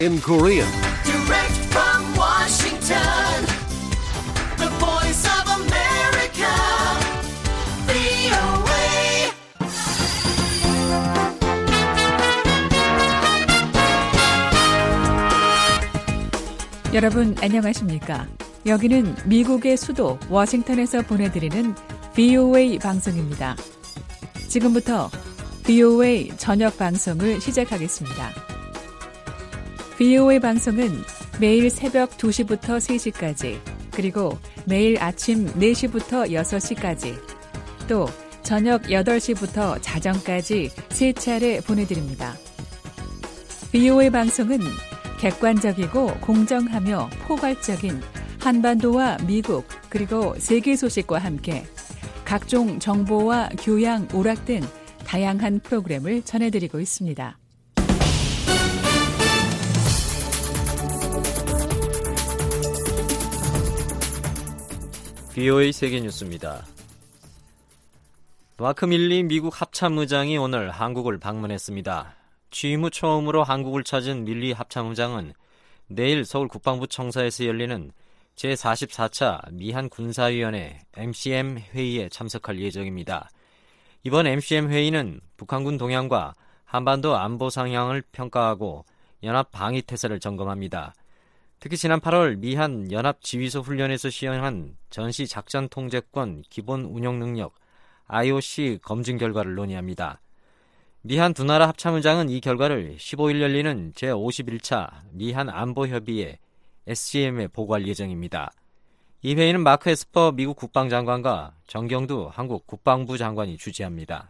in Korean. Direct from Washington, the voice of America, VOA. 여러분 안녕하십니까? 여기는 미국의 수도 워싱턴에서 보내드리는 VOA 방송입니다. 지금부터 VOA 저녁 방송을 시작하겠습니다. VOA 방송은 매일 새벽 2시부터 3시까지, 그리고 매일 아침 4시부터 6시까지, 또 저녁 8시부터 자정까지 3차례 보내드립니다. VOA 방송은 객관적이고 공정하며 포괄적인 한반도와 미국 그리고 세계 소식과 함께 각종 정보와 교양, 오락 등 다양한 프로그램을 전해드리고 있습니다. VOA 세계뉴스입니다. 마크 밀리 미국 합참의장이 오늘 한국을 방문했습니다. 취임 후 처음으로 한국을 찾은 밀리 합참의장은 내일 서울 국방부 청사에서 열리는 제44차 미한 군사위원회 MCM 회의에 참석할 예정입니다. 이번 MCM 회의는 북한군 동향과 한반도 안보 상황을 평가하고 연합 방위 태세를 점검합니다. 특히 지난 8월 미한 연합지휘소 훈련에서 시행한 전시 작전 통제권 기본 운영 능력 IOC 검증 결과를 논의합니다. 미한 두 나라 합참의장은 이 결과를 15일 열리는 제51차 미한 안보협의회 SCM에 보고할 예정입니다. 이 회의는 마크 에스퍼 미국 국방장관과 정경두 한국 국방부 장관이 주재합니다.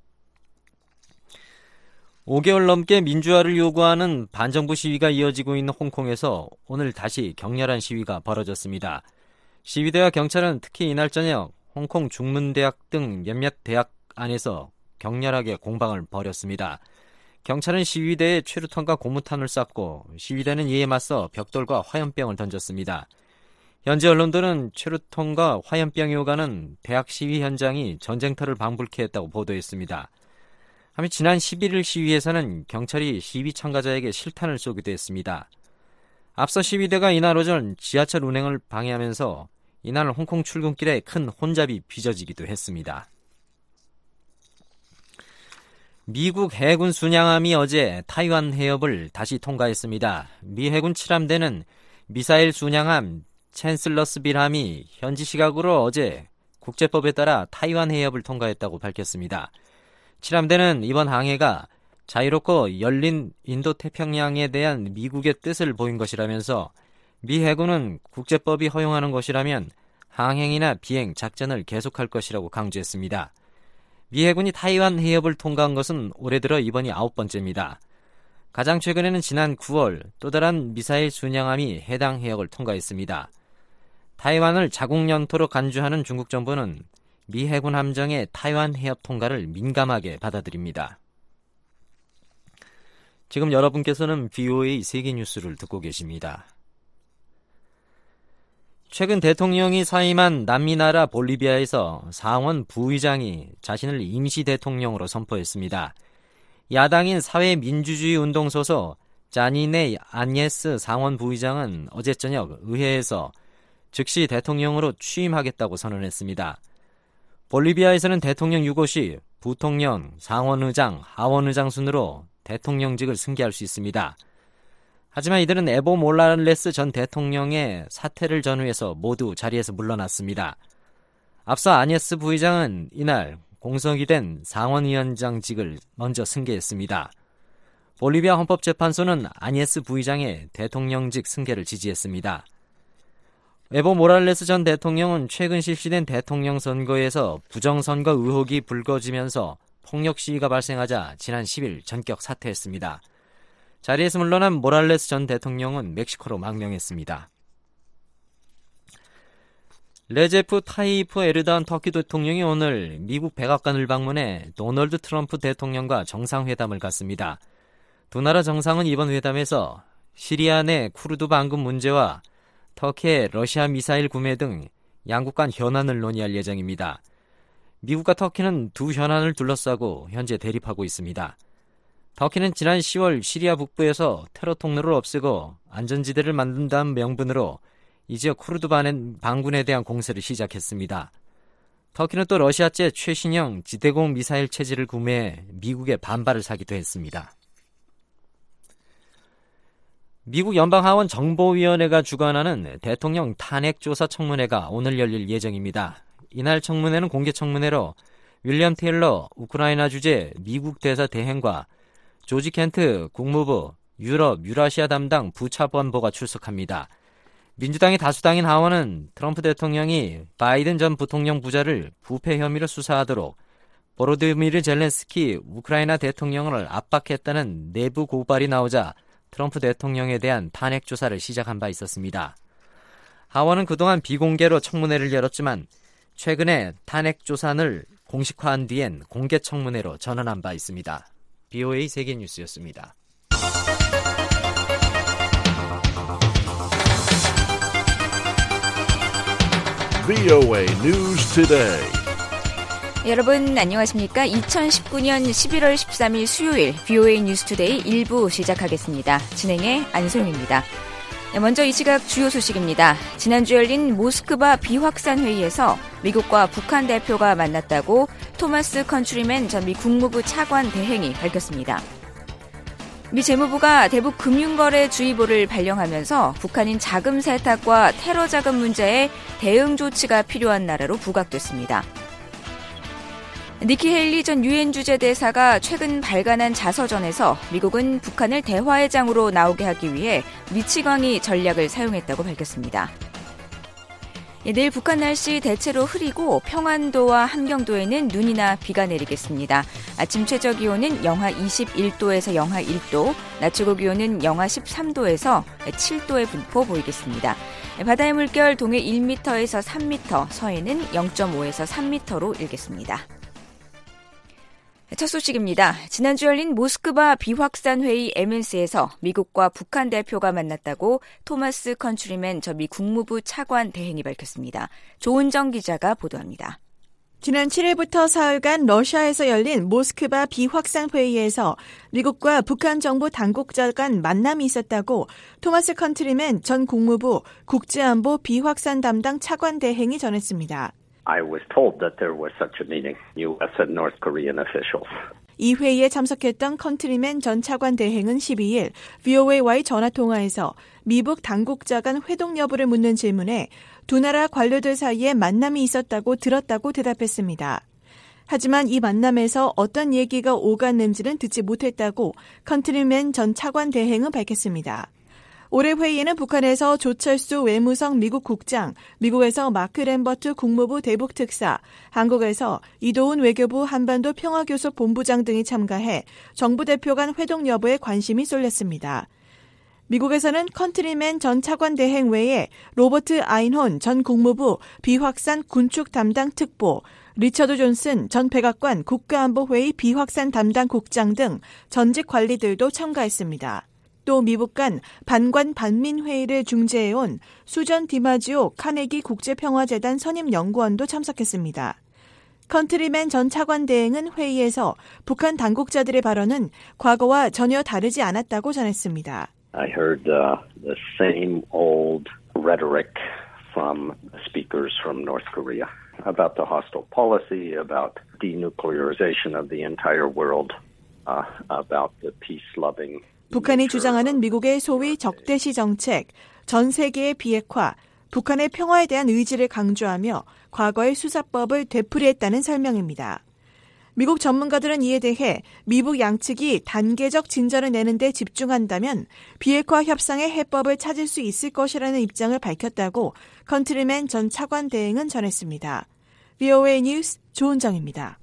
5개월 넘게 민주화를 요구하는 반정부 시위가 이어지고 있는 홍콩에서 오늘 다시 격렬한 시위가 벌어졌습니다. 시위대와 경찰은 특히 이날 저녁 홍콩 중문대학 등 몇몇 대학 안에서 격렬하게 공방을 벌였습니다. 경찰은 시위대에 최루탄과 고무탄을 쐈고 시위대는 이에 맞서 벽돌과 화염병을 던졌습니다. 현지 언론들은 최루탄과 화염병이 오가는 대학 시위 현장이 전쟁터를 방불케 했다고 보도했습니다. 한편 지난 11일 시위에서는 경찰이 시위 참가자에게 실탄을 쏘기도 했습니다. 앞서 시위대가 이날 오전 지하철 운행을 방해하면서 이날 홍콩 출근길에 큰 혼잡이 빚어지기도 했습니다. 미국 해군 순양함이 어제 타이완 해협을 다시 통과했습니다. 미 해군 7함대는 미사일 순양함 챈슬러스빌함이 현지 시각으로 어제 국제법에 따라 타이완 해협을 통과했다고 밝혔습니다. 7함대는 이번 항해가 자유롭고 열린 인도태평양에 대한 미국의 뜻을 보인 것이라면서 미 해군은 국제법이 허용하는 것이라면 항행이나 비행, 작전을 계속할 것이라고 강조했습니다. 미 해군이 타이완 해협을 통과한 것은 올해 들어 이번이 9번째입니다. 가장 최근에는 지난 9월 또 다른 미사일 순양함이 해당 해역을 통과했습니다. 타이완을 자국 영토로 간주하는 중국 정부는 미 해군 함정의 타이완 해협 통과를 민감하게 받아들입니다. 지금 여러분께서는 VOA 세계뉴스를 듣고 계십니다. 최근 대통령이 사임한 남미 나라 볼리비아에서 상원 부의장이 자신을 임시 대통령으로 선포했습니다. 야당인 사회민주주의 운동 소속 자니네 아녜스 상원 부의장은 어제 저녁 의회에서 즉시 대통령으로 취임하겠다고 선언했습니다. 볼리비아에서는 대통령 유고 시 부통령, 상원의장, 하원의장 순으로 대통령직을 승계할 수 있습니다. 하지만 이들은 에보 모랄레스 전 대통령의 사퇴를 전후해서 모두 자리에서 물러났습니다. 앞서 아녜스 부의장은 이날 공석이 된 상원위원장직을 먼저 승계했습니다. 볼리비아 헌법재판소는 아녜스 부의장의 대통령직 승계를 지지했습니다. 에보 모랄레스 전 대통령은 최근 실시된 대통령 선거에서 부정선거 의혹이 불거지면서 폭력 시위가 발생하자 지난 10일 전격 사퇴했습니다. 자리에서 물러난 모랄레스 전 대통령은 멕시코로 망명했습니다. 레제프 타이프 에르도안 터키 대통령이 오늘 미국 백악관을 방문해 도널드 트럼프 대통령과 정상회담을 갖습니다. 두 나라 정상은 이번 회담에서 시리아 내 쿠르드 반군 문제와 터키의 러시아 미사일 구매 등 양국 간 현안을 논의할 예정입니다. 미국과 터키는 두 현안을 둘러싸고 현재 대립하고 있습니다. 터키는 지난 10월 시리아 북부에서 테러 통로를 없애고 안전지대를 만든다는 명분으로 이 지역 쿠르드 반군에 대한 공세를 시작했습니다. 터키는 또 러시아제 최신형 지대공 미사일 체제를 구매해 미국의 반발을 사기도 했습니다. 미국 연방하원 정보위원회가 주관하는 대통령 탄핵조사 청문회가 오늘 열릴 예정입니다. 이날 청문회는 공개청문회로 윌리엄 테일러 우크라이나 주재 미국 대사 대행과 조지 켄트 국무부 유럽 유라시아 담당 부차관보가 출석합니다. 민주당의 다수당인 하원은 트럼프 대통령이 바이든 전 부통령 부자를 부패 혐의로 수사하도록 보로디미르 젤렌스키 우크라이나 대통령을 압박했다는 내부 고발이 나오자 트럼프 대통령에 대한 탄핵 조사를 시작한 바 있었습니다. 하원은 그동안 비공개로 청문회를 열었지만 최근에 탄핵 조사를 공식화한 뒤엔 공개 청문회로 전환한 바 있습니다. BOA 세계뉴스였습니다. BOA News Today. 여러분 안녕하십니까? 2019년 11월 13일 수요일 BOA 뉴스 투데이 1부 시작하겠습니다. 진행의 안소영입니다. 먼저 이 시각 주요 소식입니다. 지난주 열린 모스크바 비확산 회의에서 미국과 북한 대표가 만났다고 토마스 컨트리맨 전 미 국무부 차관 대행이 밝혔습니다. 미 재무부가 대북 금융거래주의보를 발령하면서 북한인 자금 세탁과 테러 자금 문제에 대응 조치가 필요한 나라로 부각됐습니다. 니키 헤일리 전 유엔 주재대사가 최근 발간한 자서전에서 미국은 북한을 대화의장으로 나오게 하기 위해 미치광이 전략을 사용했다고 밝혔습니다. 내일 북한 날씨 대체로 흐리고 평안도와 함경도에는 눈이나 비가 내리겠습니다. 아침 최저 기온은 영하 21도에서 영하 1도, 낮 최고 기온은 영하 13도에서 7도의 분포 보이겠습니다. 바다의 물결 동해 1m에서 3m, 서해는 0.5에서 3m로 일겠습니다. 첫 소식입니다. 지난주 열린 모스크바 비확산 회의 MNC에서 미국과 북한 대표가 만났다고 토마스 컨트리맨 전 미 국무부 차관 대행이 밝혔습니다. 조은정 기자가 보도합니다. 지난 7일부터 사흘간 러시아에서 열린 모스크바 비확산 회의에서 미국과 북한 정부 당국자 간 만남이 있었다고 토마스 컨트리맨 전 국무부 국제안보 비확산 담당 차관 대행이 전했습니다. I was told that there was such a meeting, U.S. and North Korean officials. 이 회의에 참석했던 컨트리맨 전 차관 대행은 12일 VOA와의 전화통화에서 미북 당국자 간 회동 여부를 묻는 질문에 두 나라 관료들 사이에 만남이 있었다고 들었다고 대답했습니다. 하지만 이 만남에서 어떤 얘기가 오갔는지는 듣지 못했다고 컨트리맨 전 차관 대행은 밝혔습니다. 올해 회의에는 북한에서 조철수 외무성 미국 국장, 미국에서 마크 램버트 국무부 대북특사, 한국에서 이도훈 외교부 한반도 평화교섭 본부장 등이 참가해 정부 대표 간 회동 여부에 관심이 쏠렸습니다. 미국에서는 컨트리맨 전 차관 대행 외에 로버트 아인혼 전 국무부 비확산 군축 담당 특보, 리처드 존슨 전 백악관 국가안보회의 비확산 담당 국장 등 전직 관리들도 참가했습니다. 또 미북 간 반관 반민회의를 중재해온 수전 디마지오 카네기 국제평화재단 선임연구원도 참석했습니다. 컨트리맨 전 차관 대행은 회의에서 북한 당국자들의 발언은 과거와 전혀 다르지 않았다고 전했습니다. I heard the same old rhetoric from speakers from North Korea about the hostile policy, about denuclearization of the entire world, about the peace-loving 북한이 주장하는 미국의 소위 적대시 정책, 전 세계의 비핵화, 북한의 평화에 대한 의지를 강조하며 과거의 수사법을 되풀이했다는 설명입니다. 미국 전문가들은 이에 대해 미북 양측이 단계적 진전을 내는 데 집중한다면 비핵화 협상의 해법을 찾을 수 있을 것이라는 입장을 밝혔다고 컨트리맨 전 차관 대행은 전했습니다. VOA 뉴스 조은정입니다.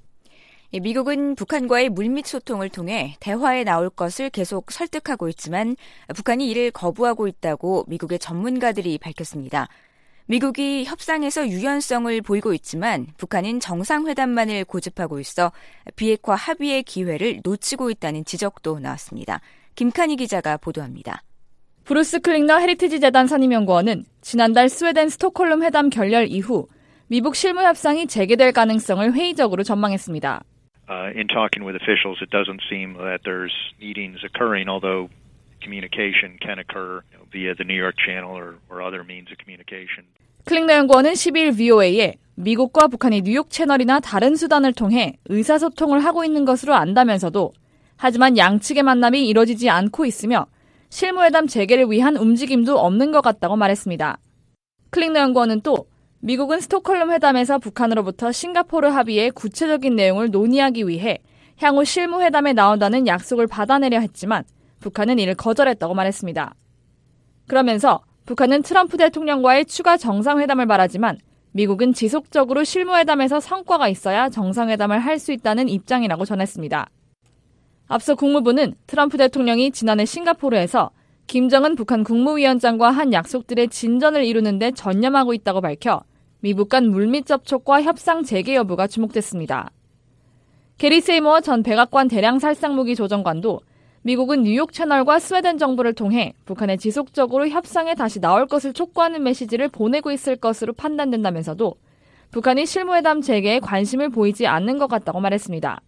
미국은 북한과의 물밑 소통을 통해 대화에 나올 것을 계속 설득하고 있지만 북한이 이를 거부하고 있다고 미국의 전문가들이 밝혔습니다. 미국이 협상에서 유연성을 보이고 있지만 북한은 정상회담만을 고집하고 있어 비핵화 합의의 기회를 놓치고 있다는 지적도 나왔습니다. 김칸희 기자가 보도합니다. 브루스 클링너 헤리티지 재단 선임연구원은 지난달 스웨덴 스톡홀름 회담 결렬 이후 미북 실무 협상이 재개될 가능성을 회의적으로 전망했습니다. In talking with officials, it doesn't seem that there's meetings occurring, although communication can occur via the New York Channel or other means of communication. 클링너 연구원은 12일 VOA에 미국과 북한이 뉴욕 채널이나 다른 수단을 통해 의사소통을 하고 있는 것으로 안다면서도 하지만 양측의 만남이 이뤄지지 않고 있으며 실무회담 재개를 위한 움직임도 없는 것 같다고 말했습니다. 클링너 연구원은 또 미국은 스톡홀름 회담에서 북한으로부터 싱가포르 합의의 구체적인 내용을 논의하기 위해 향후 실무회담에 나온다는 약속을 받아내려 했지만 북한은 이를 거절했다고 말했습니다. 그러면서 북한은 트럼프 대통령과의 추가 정상회담을 바라지만 미국은 지속적으로 실무회담에서 성과가 있어야 정상회담을 할 수 있다는 입장이라고 전했습니다. 앞서 국무부는 트럼프 대통령이 지난해 싱가포르에서 김정은 북한 국무위원장과 한 약속들의 진전을 이루는 데 전념하고 있다고 밝혀 미북 간 물밑 접촉과 협상 재개 여부가 주목됐습니다. 게리 세이모어 전 백악관 대량살상무기 조정관도 미국은 뉴욕 채널과 스웨덴 정부를 통해 북한에 지속적으로 협상에 다시 나올 것을 촉구하는 메시지를 보내고 있을 것으로 판단된다면서도 북한이 실무회담 재개에 관심을 보이지 않는 것 같다고 말했습니다.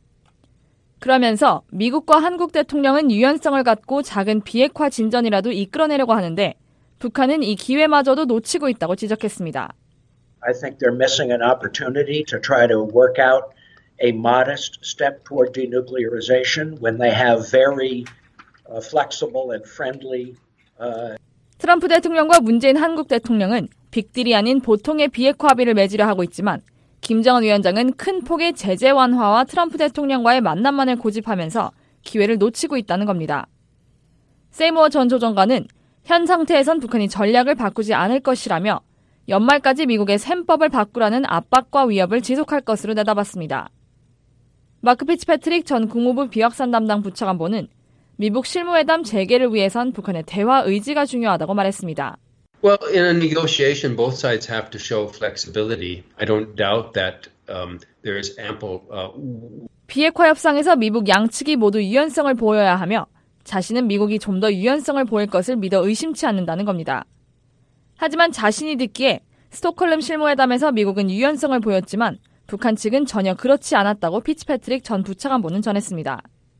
그러면서 미국과 한국 대통령은 유연성을 갖고 작은 비핵화 진전이라도 이끌어내려고 하는데 북한은 이 기회마저도 놓치고 있다고 지적했습니다. I think they're missing an opportunity to try to work out a modest step toward denuclearization when they have very flexible and friendly. 트럼프 대통령과 문재인 한국 대통령은 빅딜이 아닌 보통의 비핵화 합의를 맺으려 하고 있지만 김정은 위원장은 큰 폭의 제재 완화와 트럼프 대통령과의 만남만을 고집하면서 기회를 놓치고 있다는 겁니다. 세이모어 전 조정관은 현 상태에선 북한이 전략을 바꾸지 않을 것이라며 연말까지 미국의 셈법을 바꾸라는 압박과 위협을 지속할 것으로 내다봤습니다. 마크 피츠패트릭 전 국무부 비확산 담당 부차관보는 미북 실무회담 재개를 위해선 북한의 대화 의지가 중요하다고 말했습니다. Well, in a negotiation, both sides have to show flexibility. I don't doubt that there is ample. 비핵화 협상에서 미북 양측이 모두 유연성을 보여야 하며 자신은 미국이 좀 더 유연성을 보일 것을 믿어 의심치 않는다는 겁니다. 하지만 자신이 듣기에 스톡홀름 실무회담에서 미국은 유연성을 보였지만 북한 측은 전혀 그렇지 않았다고 피츠패트릭 전 부차관보는 전했습니다.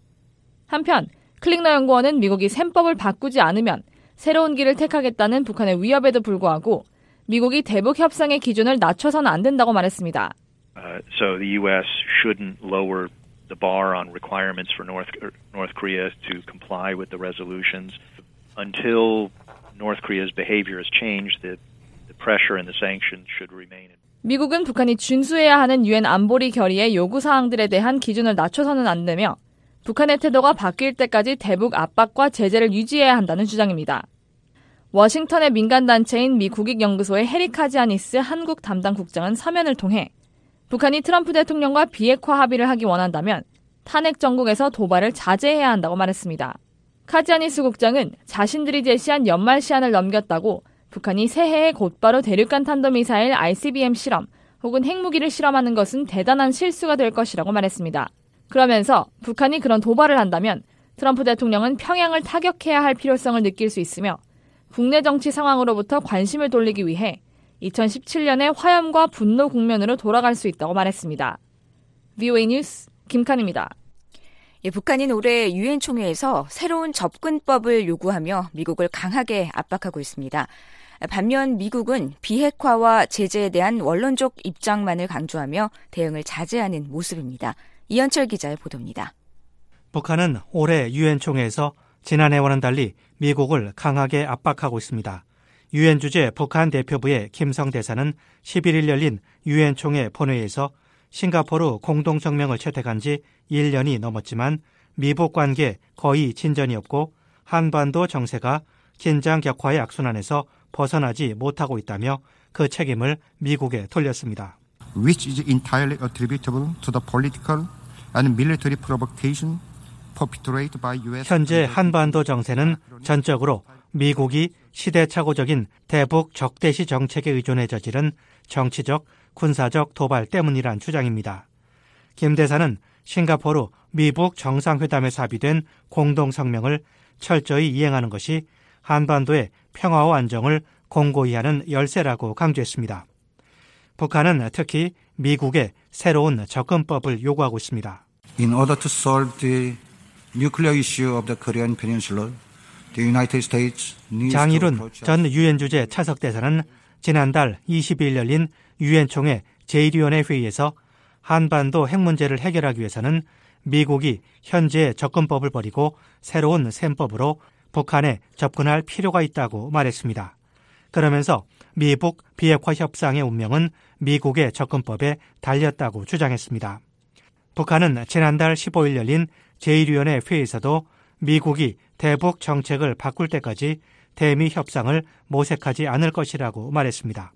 한편 클링너 연구원은 미국이 셈법을 바꾸지 않으면 새로운 길을 택하겠다는 북한의 위협에도 불구하고 미국이 대북 협상의 기준을 낮춰서는 안 된다고 말했습니다. So the U.S. shouldn't lower the bar on requirements for North Korea to comply with the resolutions until North Korea's behavior has changed. The pressure and the sanctions should remain. 미국은 북한이 준수해야 하는 유엔 안보리 결의의 요구 사항들에 대한 기준을 낮춰서는 안 되며 북한의 태도가 바뀔 때까지 대북 압박과 제재를 유지해야 한다는 주장입니다. 워싱턴의 민간단체인 미 국익연구소의 해리 카지아니스 한국 담당 국장은 서면을 통해 북한이 트럼프 대통령과 비핵화 합의를 하기 원한다면 탄핵 정국에서 도발을 자제해야 한다고 말했습니다. 카지아니스 국장은 자신들이 제시한 연말 시한을 넘겼다고 북한이 새해에 곧바로 대륙간 탄도미사일 ICBM 실험 혹은 핵무기를 실험하는 것은 대단한 실수가 될 것이라고 말했습니다. 그러면서 북한이 그런 도발을 한다면 트럼프 대통령은 평양을 타격해야 할 필요성을 느낄 수 있으며 국내 정치 상황으로부터 관심을 돌리기 위해 2017년의 화염과 분노 국면으로 돌아갈 수 있다고 말했습니다. VOA 뉴스 김칸입니다. 북한은 올해 유엔 총회에서 새로운 접근법을 요구하며 미국을 강하게 압박하고 있습니다. 반면 미국은 비핵화와 제재에 대한 원론적 입장만을 강조하며 대응을 자제하는 모습입니다. 이현철 기자의 보도입니다. 북한은 올해 유엔 총회에서 지난해와는 달리 미국을 강하게 압박하고 있습니다. 유엔 주재 북한 대표부의 김성 대사는 11일 열린 유엔 총회 본회의에서 싱가포르 공동성명을 채택한 지 1년이 넘었지만 미북 관계 거의 진전이 없고 한반도 정세가 긴장 격화의 악순환에서 벗어나지 못하고 있다며 그 책임을 미국에 돌렸습니다. Which is entirely attributable to the political and military provocation perpetrated by U.S. 현재 한반도 정세는 전적으로 미국이 시대착오적인 대북 적대시 정책에 의존해 저지른 정치적, 군사적 도발 때문이란 주장입니다. 김 대사는 싱가포르 미북 정상회담에서 합의된 공동성명을 철저히 이행하는 것이 한반도의 평화와 안정을 공고히 하는 열쇠라고 강조했습니다. 북한은 특히 미국의 새로운 접근법을 요구하고 있습니다. In order to solve the nuclear issue of the Korean Peninsula, the United States needs 장일훈 전 유엔 주재 차석 대사는 지난달 22일 열린 유엔 총회 제1위원회 회의에서 한반도 핵 문제를 해결하기 위해서는 미국이 현재의 접근법을 버리고 새로운 셈법으로 북한에 접근할 필요가 있다고 말했습니다. 그러면서 미북 비핵화 협상의 운명은 미국의 접근법에 달렸다고 주장했습니다. 북한은 지난달 15일 열린 제1위원회 회의에서도 미국이 대북 정책을 바꿀 때까지 대미 협상을 모색하지 않을 것이라고 말했습니다.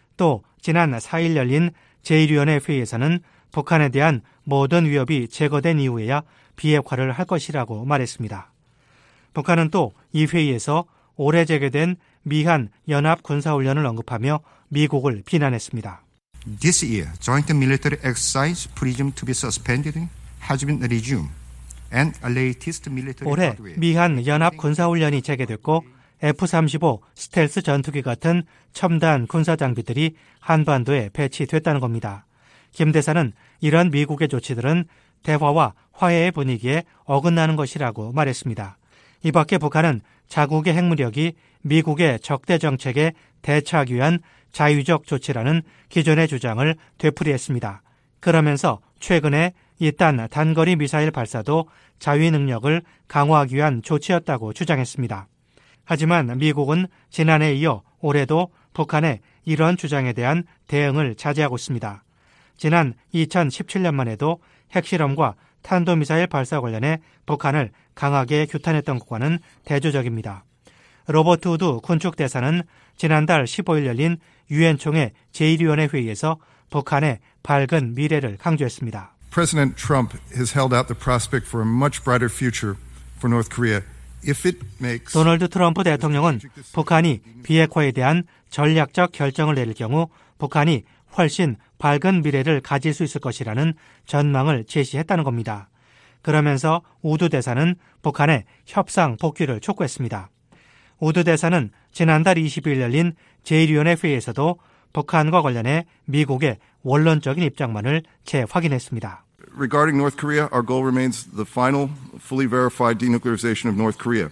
또 지난 4일 열린 제1위원회 회의에서는 북한에 대한 모든 위협이 제거된 이후에야 비핵화를 할 것이라고 말했습니다. 북한은 또 이 회의에서 올해 재개된 미한 연합 군사훈련을 언급하며 미국을 비난했습니다. This year, joint military exercise presumed to be suspended has been resumed, and a latest military 올해 hardware. 미한 연합 군사훈련이 재개됐고 F-35 스텔스 전투기 같은 첨단 군사 장비들이 한반도에 배치됐다는 겁니다. 김 대사는 이런 미국의 조치들은 대화와 화해의 분위기에 어긋나는 것이라고 말했습니다. 이 밖에 북한은 자국의 핵무력이 미국의 적대 정책에 대처하기 위한 자유적 조치라는 기존의 주장을 되풀이했습니다. 그러면서 최근에 이딴 단거리 미사일 발사도 자위 능력을 강화하기 위한 조치였다고 주장했습니다. 하지만 미국은 지난해에 이어 올해도 북한의 이런 주장에 대한 대응을 자제하고 있습니다. 지난 2017년만 해도 핵실험과 탄도미사일 발사 관련해 북한을 강하게 규탄했던 국가는 대조적입니다. 로버트 우드 군축 대사는 지난달 15일 열린 유엔 총회 제1위원회 회의에서 북한의 밝은 미래를 강조했습니다. President Trump has held out the prospect for a much brighter future for North Korea if it makes 도널드 트럼프 대통령은 북한이 비핵화에 대한 전략적 결정을 내릴 경우 북한이 훨씬 밝은 미래를 가질 수 있을 것이라는 전망을 제시했다는 겁니다. 그러면서 우드 대사는 북한의 협상 복귀를 촉구했습니다. 우드 대사는 지난달 20일 열린 제1위원회 회의에서도 북한과 관련해 미국의 원론적인 입장만을 재확인했습니다. Regarding North Korea, our goal remains the final, fully verified denuclearization of North Korea.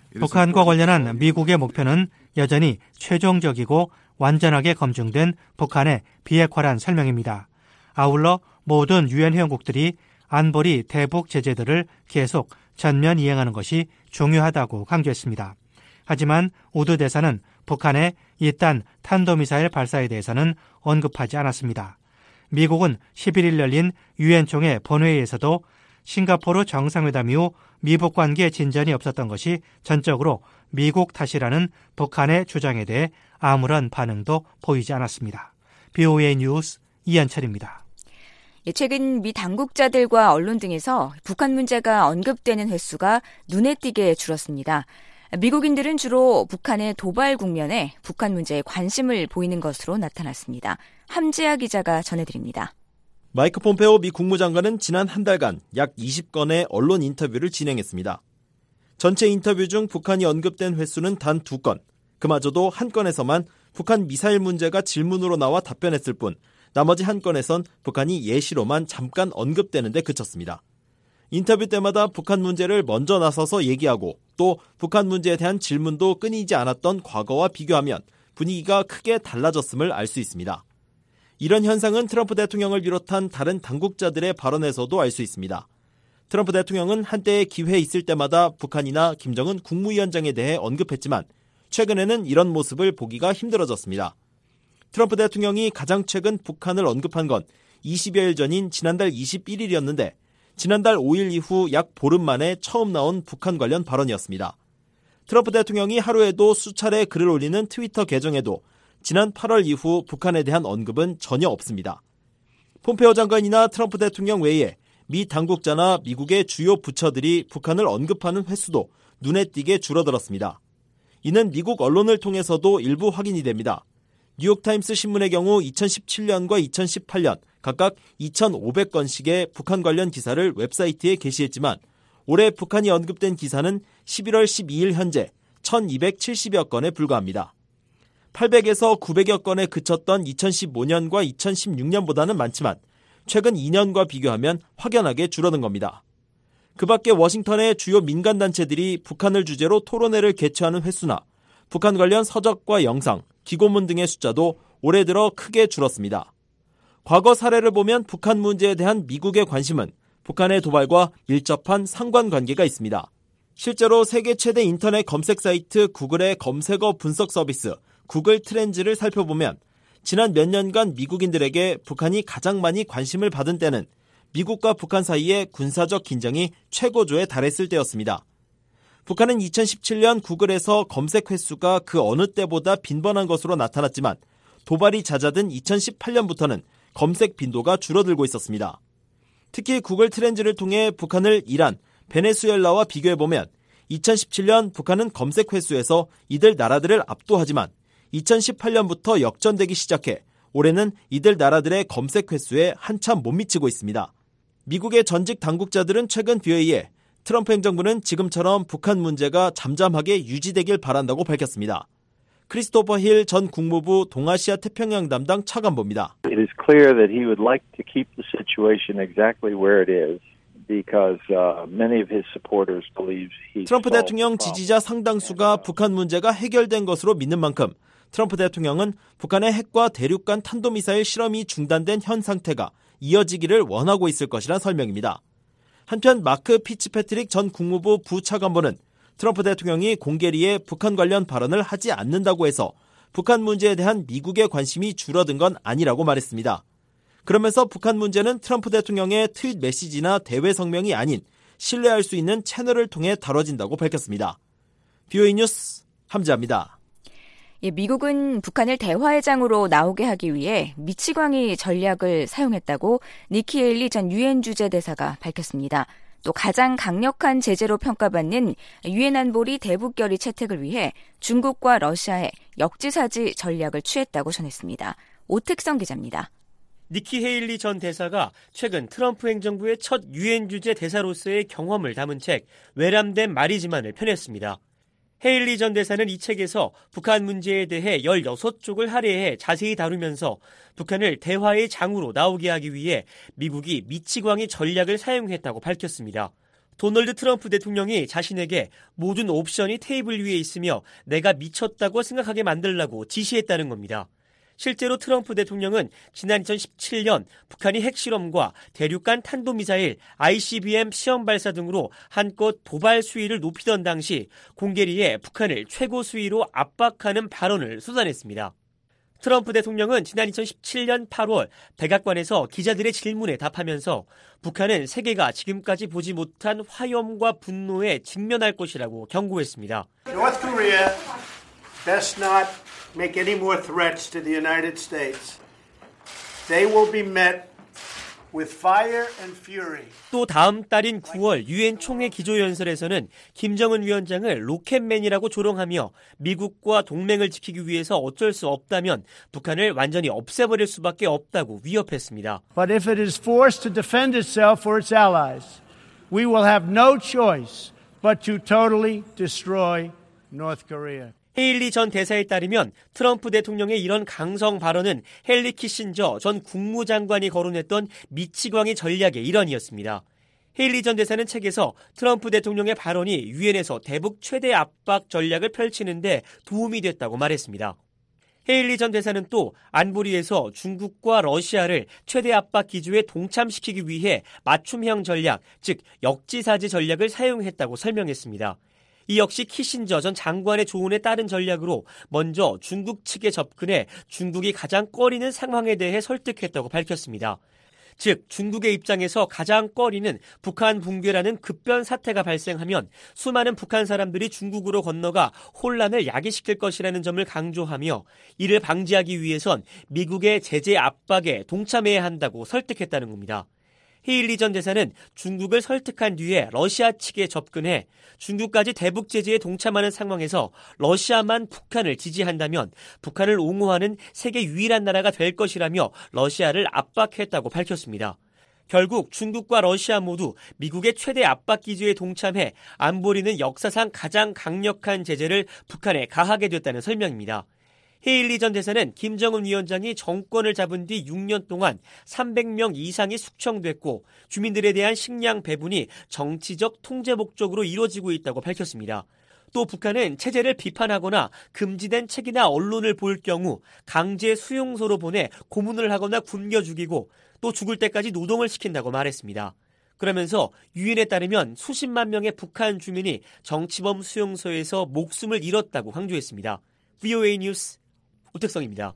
북한과 관련한 미국의 목표는 여전히 최종적이고 완전하게 검증된 북한의 비핵화란 설명입니다. 아울러 모든 유엔 회원국들이 안보리 대북 제재들을 계속 전면 이행하는 것이 중요하다고 강조했습니다. 하지만 우드 대사는 북한의 이딴 탄도미사일 발사에 대해서는 언급하지 않았습니다. 미국은 11일 열린 유엔 총회 본회의에서도 싱가포르 정상회담 이후 미북 관계 진전이 없었던 것이 전적으로 미국 탓이라는 북한의 주장에 대해 아무런 반응도 보이지 않았습니다. BOA 뉴스 이현철입니다. 최근 미 당국자들과 언론 등에서 북한 문제가 언급되는 횟수가 눈에 띄게 줄었습니다. 미국인들은 주로 북한의 도발 국면에 북한 문제에 관심을 보이는 것으로 나타났습니다. 함지아 기자가 전해드립니다. 마이크 폼페오 미 국무장관은 지난 한 달간 약 20건의 언론 인터뷰를 진행했습니다. 전체 인터뷰 중 북한이 언급된 횟수는 단 2건, 그마저도 한 건에서만 북한 미사일 문제가 질문으로 나와 답변했을 뿐 나머지 한 건에선 북한이 예시로만 잠깐 언급되는 데 그쳤습니다. 인터뷰 때마다 북한 문제를 먼저 나서서 얘기하고 또 북한 문제에 대한 질문도 끊이지 않았던 과거와 비교하면 분위기가 크게 달라졌음을 알 수 있습니다. 이런 현상은 트럼프 대통령을 비롯한 다른 당국자들의 발언에서도 알 수 있습니다. 트럼프 대통령은 한때의 기회 있을 때마다 북한이나 김정은 국무위원장에 대해 언급했지만 최근에는 이런 모습을 보기가 힘들어졌습니다. 트럼프 대통령이 가장 최근 북한을 언급한 건 20여일 전인 지난달 21일이었는데 지난달 5일 이후 약 보름 만에 처음 나온 북한 관련 발언이었습니다. 트럼프 대통령이 하루에도 수차례 글을 올리는 트위터 계정에도 지난 8월 이후 북한에 대한 언급은 전혀 없습니다. 폼페오 장관이나 트럼프 대통령 외에 미 당국자나 미국의 주요 부처들이 북한을 언급하는 횟수도 눈에 띄게 줄어들었습니다. 이는 미국 언론을 통해서도 일부 확인이 됩니다. 뉴욕타임스 신문의 경우 2017년과 2018년 각각 2,500건씩의 북한 관련 기사를 웹사이트에 게시했지만 올해 북한이 언급된 기사는 11월 12일 현재 1,270여 건에 불과합니다. 800에서 900여 건에 그쳤던 2015년과 2016년보다는 많지만 최근 2년과 비교하면 확연하게 줄어든 겁니다. 그 밖에 워싱턴의 주요 민간단체들이 북한을 주제로 토론회를 개최하는 횟수나 북한 관련 서적과 영상, 기고문 등의 숫자도 올해 들어 크게 줄었습니다. 과거 사례를 보면 북한 문제에 대한 미국의 관심은 북한의 도발과 밀접한 상관관계가 있습니다. 실제로 세계 최대 인터넷 검색 사이트 구글의 검색어 분석 서비스 구글 트렌즈를 살펴보면 지난 몇 년간 미국인들에게 북한이 가장 많이 관심을 받은 때는 미국과 북한 사이의 군사적 긴장이 최고조에 달했을 때였습니다. 북한은 2017년 구글에서 검색 횟수가 그 어느 때보다 빈번한 것으로 나타났지만 도발이 잦아든 2018년부터는 검색 빈도가 줄어들고 있었습니다. 특히 구글 트렌즈를 통해 북한을 이란, 베네수엘라와 비교해보면 2017년 북한은 검색 횟수에서 이들 나라들을 압도하지만 2018년부터 역전되기 시작해 올해는 이들 나라들의 검색 횟수에 한참 못 미치고 있습니다. 미국의 전직 당국자들은 최근 VOA에 트럼프 행정부는 지금처럼 북한 문제가 잠잠하게 유지되길 바란다고 밝혔습니다. 크리스토퍼 힐 전 국무부 동아시아 태평양 담당 차관보입니다. It is clear that he would like to keep the situation exactly where it is because many of his supporters believe he 트럼프 대통령 지지자 상당수가 북한 문제가 해결된 것으로 믿는 만큼 트럼프 대통령은 북한의 핵과 대륙간 탄도미사일 실험이 중단된 현 상태가 이어지기를 원하고 있을 것이란 설명입니다. 한편 마크 피츠패트릭 전 국무부 부차관보는 트럼프 대통령이 공개리에 북한 관련 발언을 하지 않는다고 해서 북한 문제에 대한 미국의 관심이 줄어든 건 아니라고 말했습니다. 그러면서 북한 문제는 트럼프 대통령의 트윗 메시지나 대외 성명이 아닌 신뢰할 수 있는 채널을 통해 다뤄진다고 밝혔습니다. VOA 뉴스 함지아입니다. 미국은 북한을 대화의장으로 나오게 하기 위해 미치광이 전략을 사용했다고 니키 헤일리 전 유엔 주재 대사가 밝혔습니다. 또 가장 강력한 제재로 평가받는 유엔 안보리 대북 결의 채택을 위해 중국과 러시아의 역지사지 전략을 취했다고 전했습니다. 오택성 기자입니다. 니키 헤일리 전 대사가 최근 트럼프 행정부의 첫 유엔 주재 대사로서의 경험을 담은 책 외람된 말이지만을 펴냈습니다. 헤일리 전 대사는 이 책에서 북한 문제에 대해 16쪽을 할애해 자세히 다루면서 북한을 대화의 장으로 나오게 하기 위해 미국이 미치광이 전략을 사용했다고 밝혔습니다. 도널드 트럼프 대통령이 자신에게 모든 옵션이 테이블 위에 있으며 내가 미쳤다고 생각하게 만들라고 지시했다는 겁니다. 실제로 트럼프 대통령은 지난 2017년 북한이 핵실험과 대륙간 탄도미사일 ICBM 시험 발사 등으로 한껏 도발 수위를 높이던 당시 공개리에 북한을 최고 수위로 압박하는 발언을 쏟아냈습니다. 트럼프 대통령은 지난 2017년 8월 백악관에서 기자들의 질문에 답하면서 북한은 세계가 지금까지 보지 못한 화염과 분노에 직면할 것이라고 경고했습니다. North Korea best not make any more threats to the United States. They will be met with fire and fury. 또 다음 달인 9월 유엔 총회 기조연설에서는 김정은 위원장을 로켓맨이라고 조롱하며 미국과 동맹을 지키기 위해서 어쩔 수 없다면 북한을 완전히 없애버릴 수밖에 없다고 위협했습니다. But if it is forced to defend itself or its allies, we will have no choice but to totally destroy North Korea. 헤일리 전 대사에 따르면 트럼프 대통령의 이런 강성 발언은 헨리 키신저 전 국무장관이 거론했던 미치광이 전략의 일환이었습니다. 헤일리 전 대사는 책에서 트럼프 대통령의 발언이 유엔에서 대북 최대 압박 전략을 펼치는데 도움이 됐다고 말했습니다. 헤일리 전 대사는 또 안보리에서 중국과 러시아를 최대 압박 기조에 동참시키기 위해 맞춤형 전략, 즉 역지사지 전략을 사용했다고 설명했습니다. 이 역시 키신저 전 장관의 조언에 따른 전략으로 먼저 중국 측에 접근해 중국이 가장 꺼리는 상황에 대해 설득했다고 밝혔습니다. 즉 중국의 입장에서 가장 꺼리는 북한 붕괴라는 급변 사태가 발생하면 수많은 북한 사람들이 중국으로 건너가 혼란을 야기시킬 것이라는 점을 강조하며 이를 방지하기 위해선 미국의 제재 압박에 동참해야 한다고 설득했다는 겁니다. 헤일리 전 대사는 중국을 설득한 뒤에 러시아 측에 접근해 중국까지 대북 제재에 동참하는 상황에서 러시아만 북한을 지지한다면 북한을 옹호하는 세계 유일한 나라가 될 것이라며 러시아를 압박했다고 밝혔습니다. 결국 중국과 러시아 모두 미국의 최대 압박 기조에 동참해 안보리는 역사상 가장 강력한 제재를 북한에 가하게 됐다는 설명입니다. 헤일리 전 대사는 김정은 위원장이 정권을 잡은 뒤 6년 동안 300명 이상이 숙청됐고 주민들에 대한 식량 배분이 정치적 통제 목적으로 이루어지고 있다고 밝혔습니다. 또 북한은 체제를 비판하거나 금지된 책이나 언론을 볼 경우 강제 수용소로 보내 고문을 하거나 굶겨 죽이고 또 죽을 때까지 노동을 시킨다고 말했습니다. 그러면서 유엔에 따르면 수십만 명의 북한 주민이 정치범 수용소에서 목숨을 잃었다고 강조했습니다. VOA 뉴스 오택성입니다.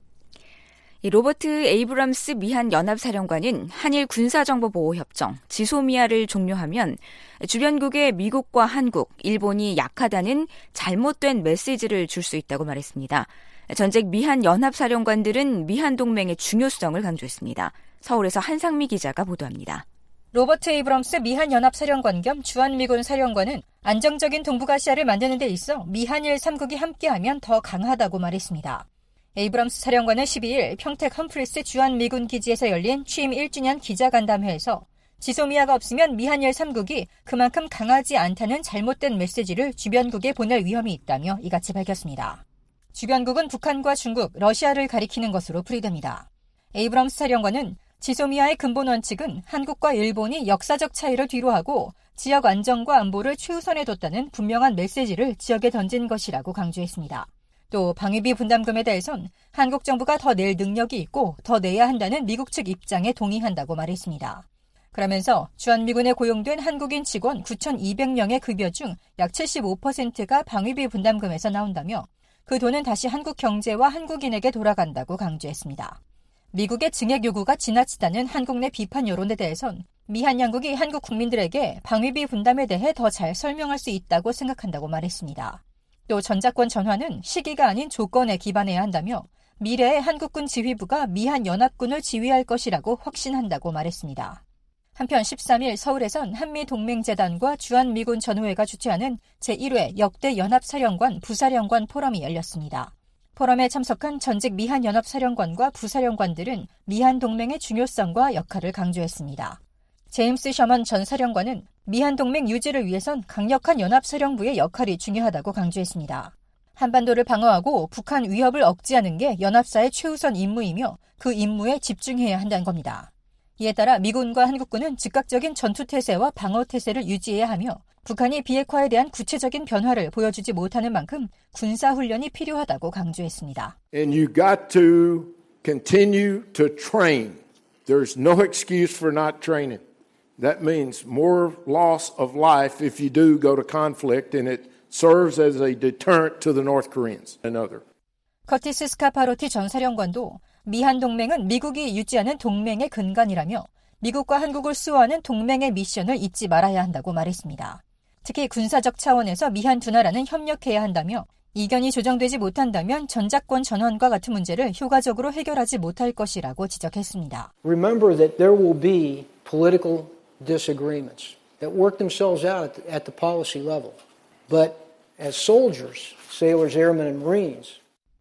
로버트 에이브럼스 미한 연합사령관은 한일 군사정보보호협정 지소미아를 종료하면 주변국에 미국과 한국, 일본이 약하다는 잘못된 메시지를 줄 수 있다고 말했습니다. 전직 미한 연합사령관들은 미한 동맹의 중요성을 강조했습니다. 서울에서 한상미 기자가 보도합니다. 로버트 에이브럼스 미한 연합사령관 겸 주한미군 사령관은 안정적인 동북아시아를 만드는 데 있어 미한일 3국이 함께하면 더 강하다고 말했습니다. 에이브럼스 사령관은 12일 평택 험프리스 주한미군 기지에서 열린 취임 1주년 기자간담회에서 지소미아가 없으면 미한일 3국이 그만큼 강하지 않다는 잘못된 메시지를 주변국에 보낼 위험이 있다며 이같이 밝혔습니다. 주변국은 북한과 중국, 러시아를 가리키는 것으로 풀이됩니다. 에이브럼스 사령관은 지소미아의 근본 원칙은 한국과 일본이 역사적 차이를 뒤로하고 지역 안정과 안보를 최우선에 뒀다는 분명한 메시지를 지역에 던진 것이라고 강조했습니다. 또 방위비 분담금에 대해선 한국 정부가 더 낼 능력이 있고 더 내야 한다는 미국 측 입장에 동의한다고 말했습니다. 그러면서 주한미군에 고용된 한국인 직원 9,200명의 급여 중 약 75%가 방위비 분담금에서 나온다며 그 돈은 다시 한국 경제와 한국인에게 돌아간다고 강조했습니다. 미국의 증액 요구가 지나치다는 한국 내 비판 여론에 대해선 미한 양국이 한국 국민들에게 방위비 분담에 대해 더 잘 설명할 수 있다고 생각한다고 말했습니다. 또 전작권 전환은 시기가 아닌 조건에 기반해야 한다며 미래의 한국군 지휘부가 미한 연합군을 지휘할 것이라고 확신한다고 말했습니다. 한편 13일 서울에선 한미동맹재단과 주한미군 전후회가 주최하는 제1회 역대 연합사령관, 부사령관 포럼이 열렸습니다. 포럼에 참석한 전직 미한 연합사령관과 부사령관들은 미한 동맹의 중요성과 역할을 강조했습니다. 제임스 셔먼 전 사령관은 미한 동맹 유지를 위해선 강력한 연합사령부의 역할이 중요하다고 강조했습니다. 한반도를 방어하고 북한 위협을 억제하는 게 연합사의 최우선 임무이며 그 임무에 집중해야 한다는 겁니다. 이에 따라 미군과 한국군은 즉각적인 전투태세와 방어태세를 유지해야 하며 북한이 비핵화에 대한 구체적인 변화를 보여주지 못하는 만큼 군사훈련이 필요하다고 강조했습니다. And you got to continue to train. There's no excuse for not training. That means more loss of life if you do go to conflict, and it serves as a deterrent to the North Koreans and others. 커티스 스카파로티 전 사령관도 미한 동맹은 미국이 유지하는 동맹의 근간이라며 미국과 한국을 수호하는 동맹의 미션을 잊지 말아야 한다고 말했습니다. 특히 군사적 차원에서 미한 두 나라는 협력해야 한다며 이견이 조정되지 못한다면 전작권 전환과 같은 문제를 효과적으로 해결하지 못할 것이라고 지적했습니다. Remember that there will be political disagreements that work themselves out at the policy level. But as soldiers, sailors, airmen, and marines,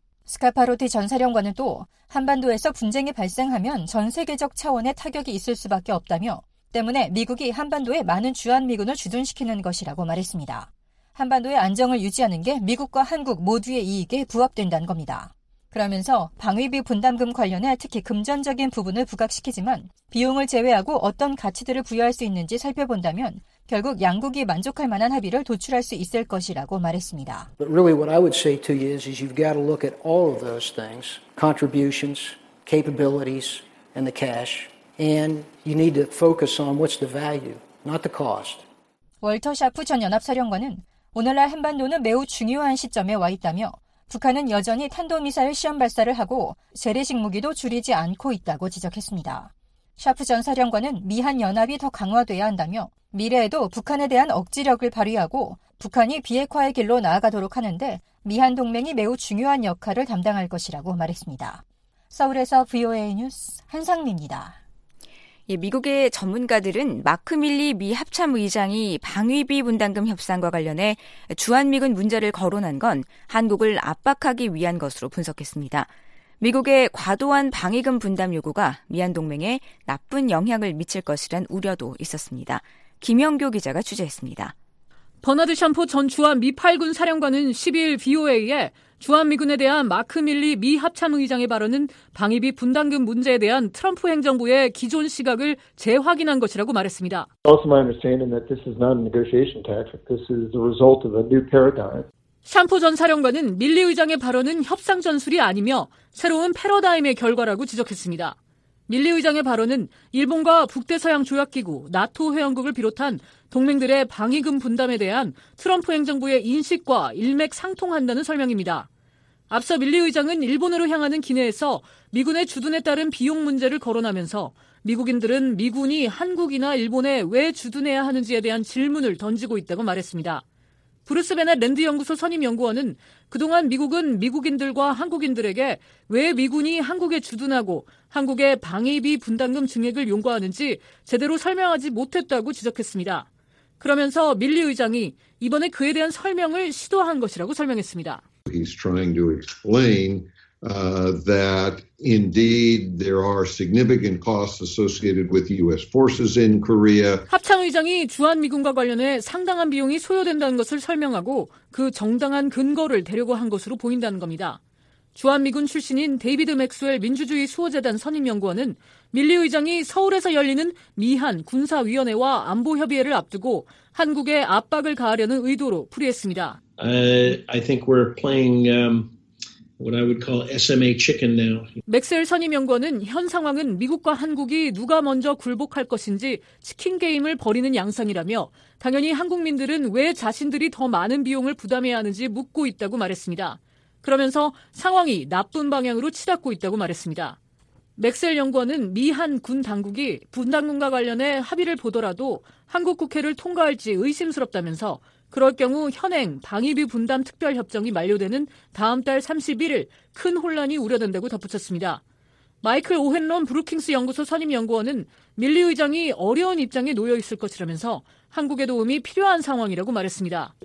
스카파로티 전 사령관은 또 한반도에서 분쟁이 발생하면 전 세계적 차원의 타격이 있을 수밖에 없다며 때문에 미국이 한반도에 많은 주한미군을 주둔시키는 것이라고 말했습니다. 한반도의 안정을 유지하는 게 미국과 한국 모두의 이익에 부합된다는 겁니다. 그러면서 방위비 분담금 관련해 특히 금전적인 부분을 부각시키지만 비용을 제외하고 어떤 가치들을 부여할 수 있는지 살펴본다면 결국 양국이 만족할 만한 합의를 도출할 수 있을 것이라고 말했습니다. But really what I would say to you is you've got to look at all of those things, contributions, capabilities, and the cash, and you need to focus on what's the value, not the cost. 월터 샤프 전 연합사령관은 오늘날 한반도는 매우 중요한 시점에 와 있다며 북한은 여전히 탄도미사일 시험 발사를 하고 재래식 무기도 줄이지 않고 있다고 지적했습니다. 샤프 전 사령관은 미한 연합이 더 강화돼야 한다며 미래에도 북한에 대한 억지력을 발휘하고 북한이 비핵화의 길로 나아가도록 하는데 미한 동맹이 매우 중요한 역할을 담당할 것이라고 말했습니다. 서울에서 VOA 뉴스 한상미입니다. 미국의 전문가들은 마크 밀리 미 합참의장이 방위비 분담금 협상과 관련해 주한미군 문제를 거론한 건 한국을 압박하기 위한 것으로 분석했습니다. 미국의 과도한 방위금 분담 요구가 미한 동맹에 나쁜 영향을 미칠 것이란 우려도 있었습니다. 김영교 기자가 취재했습니다. 버나드 샴포 전 주한 미 8군 사령관은 12일 VOA에 주한미군에 대한 마크 밀리 미 합참의장의 발언은 방위비 분담금 문제에 대한 트럼프 행정부의 기존 시각을 재확인한 것이라고 말했습니다. Also my understanding that this is not a negotiation tactic. This is the result of a new paradigm. 샴포 전 사령관은 밀리 의장의 발언은 협상 전술이 아니며 새로운 패러다임의 결과라고 지적했습니다. 밀리 의장의 발언은 일본과 북대서양 조약기구, 나토 회원국을 비롯한 동맹들의 방위금 분담에 대한 트럼프 행정부의 인식과 일맥상통한다는 설명입니다. 앞서 밀리 의장은 일본으로 향하는 기내에서 미군의 주둔에 따른 비용 문제를 거론하면서 미국인들은 미군이 한국이나 일본에 왜 주둔해야 하는지에 대한 질문을 던지고 있다고 말했습니다. 브루스 베넷 랜드 연구소 선임 연구원은 그동안 미국은 미국인들과 한국인들에게 왜 미군이 한국에 주둔하고 한국의 방위비 분담금 증액을 요구하는지 제대로 설명하지 못했다고 지적했습니다. 그러면서 밀리 의장이 이번에 그에 대한 설명을 시도한 것이라고 설명했습니다. He's trying to explain that indeed there are significant costs associated with U.S. forces in Korea. 합참의장이 주한미군과 관련해 상당한 비용이 소요된다는 것을 설명하고 그 정당한 근거를 대려고 한 것으로 보인다는 겁니다. 주한미군 출신인 데이비드 맥스웰 민주주의 수호재단 선임연구원은 밀리 의장이 서울에서 열리는 미한 군사위원회와 안보협의회를 앞두고 한국에 압박을 가하려는 의도로 풀이했습니다. I think we're playing what I would call SMA chicken now. 맥스웰 선임연구원은 현 상황은 미국과 한국이 누가 먼저 굴복할 것인지 치킨 게임을 벌이는 양상이라며 당연히 한국민들은 왜 자신들이 더 많은 비용을 부담해야 하는지 묻고 있다고 말했습니다. 그러면서 상황이 나쁜 방향으로 치닫고 있다고 말했습니다. 맥스웰 연구원은 미한 군 당국이 분담금과 관련해 합의를 보더라도 한국 국회를 통과할지 의심스럽다면서 그럴 경우 현행 방위비 분담 특별협정이 만료되는 다음 달 31일 큰 혼란이 우려된다고 덧붙였습니다. 마이클 오헨론 브루킹스 연구소 선임연구원은 밀리 의장이 어려운 입장에 놓여 있을 것이라면서 한국의 도움이 필요한 상황이라고 말했습니다.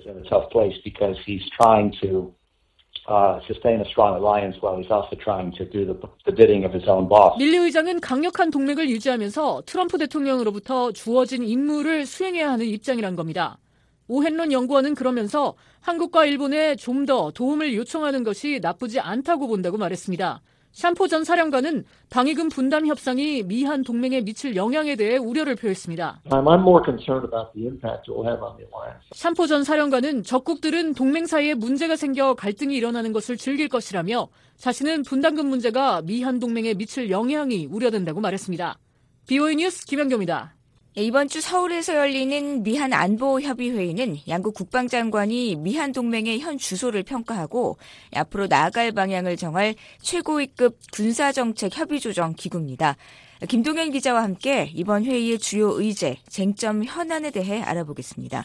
sustain a strong alliance while he's also trying to do the bidding of his own boss. 밀리 의장은 강력한 동맹을 유지하면서 트럼프 대통령으로부터 주어진 임무를 수행해야 하는 입장이란 겁니다. 오헨론 연구원은 그러면서 한국과 일본에 좀 더 도움을 요청하는 것이 나쁘지 않다고 본다고 말했습니다. 샴포 전 사령관은 방위금 분담 협상이 미한 동맹에 미칠 영향에 대해 우려를 표했습니다. I'm more concerned about the impact it will have on the alliance. 샴포 전 사령관은 적국들은 동맹 사이에 문제가 생겨 갈등이 일어나는 것을 즐길 것이라며 자신은 분담금 문제가 미한 동맹에 미칠 영향이 우려된다고 말했습니다. BOA 뉴스 김현경입니다. 이번 주 서울에서 열리는 미한 안보협의회의는 양국 국방장관이 미한 동맹의 현 주소를 평가하고 앞으로 나아갈 방향을 정할 최고위급 군사정책 협의조정 기구입니다. 김동현 기자와 함께 이번 회의의 주요 의제, 쟁점 현안에 대해 알아보겠습니다.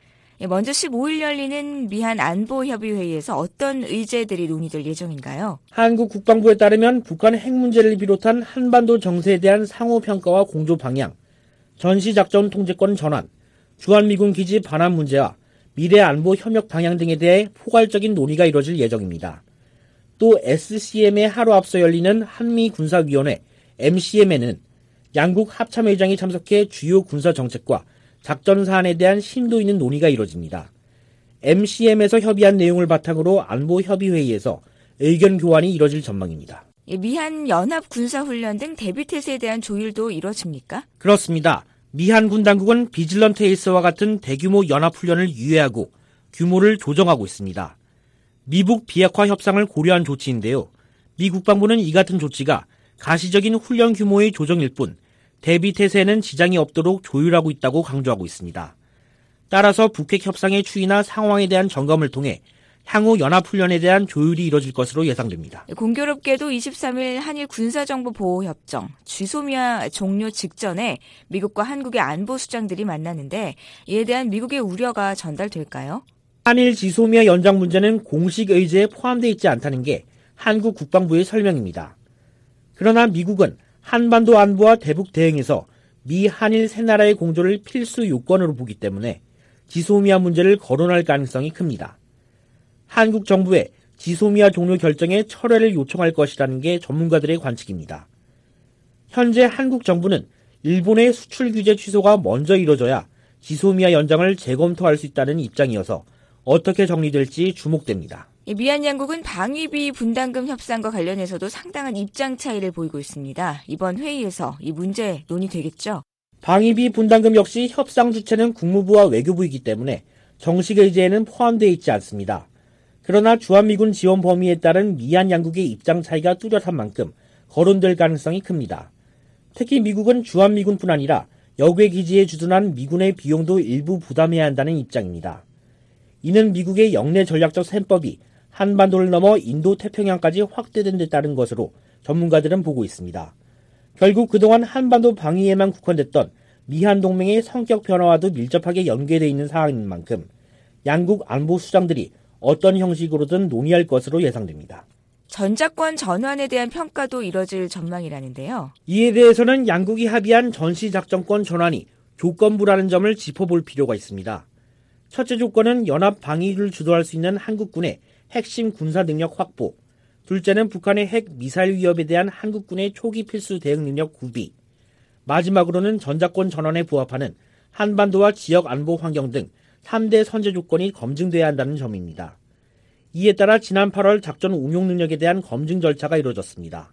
먼저 15일 열리는 미한 안보협의회의에서 어떤 의제들이 논의될 예정인가요? 한국 국방부에 따르면 북한 핵 문제를 비롯한 한반도 정세에 대한 상호평가와 공조 방향, 전시작전 통제권 전환, 주한미군 기지 반환 문제와 미래 안보 협력 방향 등에 대해 포괄적인 논의가 이뤄질 예정입니다. 또 SCM에 하루 앞서 열리는 한미군사위원회 MCM에는 양국 합참의장이 참석해 주요 군사정책과 작전 사안에 대한 심도 있는 논의가 이뤄집니다. MCM에서 협의한 내용을 바탕으로 안보협의회의에서 의견 교환이 이뤄질 전망입니다. 미한 연합군사훈련 등 대비태세에 대한 조율도 이뤄집니까? 그렇습니다. 미한 군 당국은 비질런트 에이스와 같은 대규모 연합훈련을 유예하고 규모를 조정하고 있습니다. 미북 비핵화 협상을 고려한 조치인데요. 미 국방부는 이 같은 조치가 가시적인 훈련 규모의 조정일 뿐 대비태세에는 지장이 없도록 조율하고 있다고 강조하고 있습니다. 따라서 북핵 협상의 추이나 상황에 대한 점검을 통해 향후 연합훈련에 대한 조율이 이뤄질 것으로 예상됩니다. 공교롭게도 23일 한일 군사정보보호협정 쥐소미아 종료 직전에 미국과 한국의 안보수장들이 만나는데 이에 대한 미국의 우려가 전달될까요? 한일 지소미아 연장 문제는 공식 의제에 포함되어 있지 않다는 게 한국 국방부의 설명입니다. 그러나 미국은 한반도 안보와 대북 대응에서 미, 한일 세 나라의 공조를 필수 요건으로 보기 때문에 지소미아 문제를 거론할 가능성이 큽니다. 한국 정부에 지소미아 종료 결정에 철회를 요청할 것이라는 게 전문가들의 관측입니다. 현재 한국 정부는 일본의 수출 규제 취소가 먼저 이뤄져야 지소미아 연장을 재검토할 수 있다는 입장이어서 어떻게 정리될지 주목됩니다. 미한 양국은 방위비 분담금 협상과 관련해서도 상당한 입장 차이를 보이고 있습니다. 이번 회의에서 이 문제 논의되겠죠? 방위비 분담금 역시 협상 주체는 국무부와 외교부이기 때문에 정식 의제에는 포함되어 있지 않습니다. 그러나 주한미군 지원 범위에 따른 미한 양국의 입장 차이가 뚜렷한 만큼 거론될 가능성이 큽니다. 특히 미국은 주한미군뿐 아니라 역외 기지에 주둔한 미군의 비용도 일부 부담해야 한다는 입장입니다. 이는 미국의 영내 전략적 셈법이 한반도를 넘어 인도 태평양까지 확대된 데 따른 것으로 전문가들은 보고 있습니다. 결국 그동안 한반도 방위에만 국한됐던 미한 동맹의 성격 변화와도 밀접하게 연계되어 있는 상황인 만큼 양국 안보 수장들이 어떤 형식으로든 논의할 것으로 예상됩니다. 전작권 전환에 대한 평가도 이뤄질 전망이라는데요. 이에 대해서는 양국이 합의한 전시작전권 전환이 조건부라는 점을 짚어볼 필요가 있습니다. 첫째 조건은 연합 방위를 주도할 수 있는 한국군의 핵심 군사 능력 확보, 둘째는 북한의 핵 미사일 위협에 대한 한국군의 초기 필수 대응 능력 구비, 마지막으로는 전작권 전환에 부합하는 한반도와 지역 안보 환경 등 3대 선제 조건이 검증돼야 한다는 점입니다. 이에 따라 지난 8월 작전 운용 능력에 대한 검증 절차가 이루어졌습니다.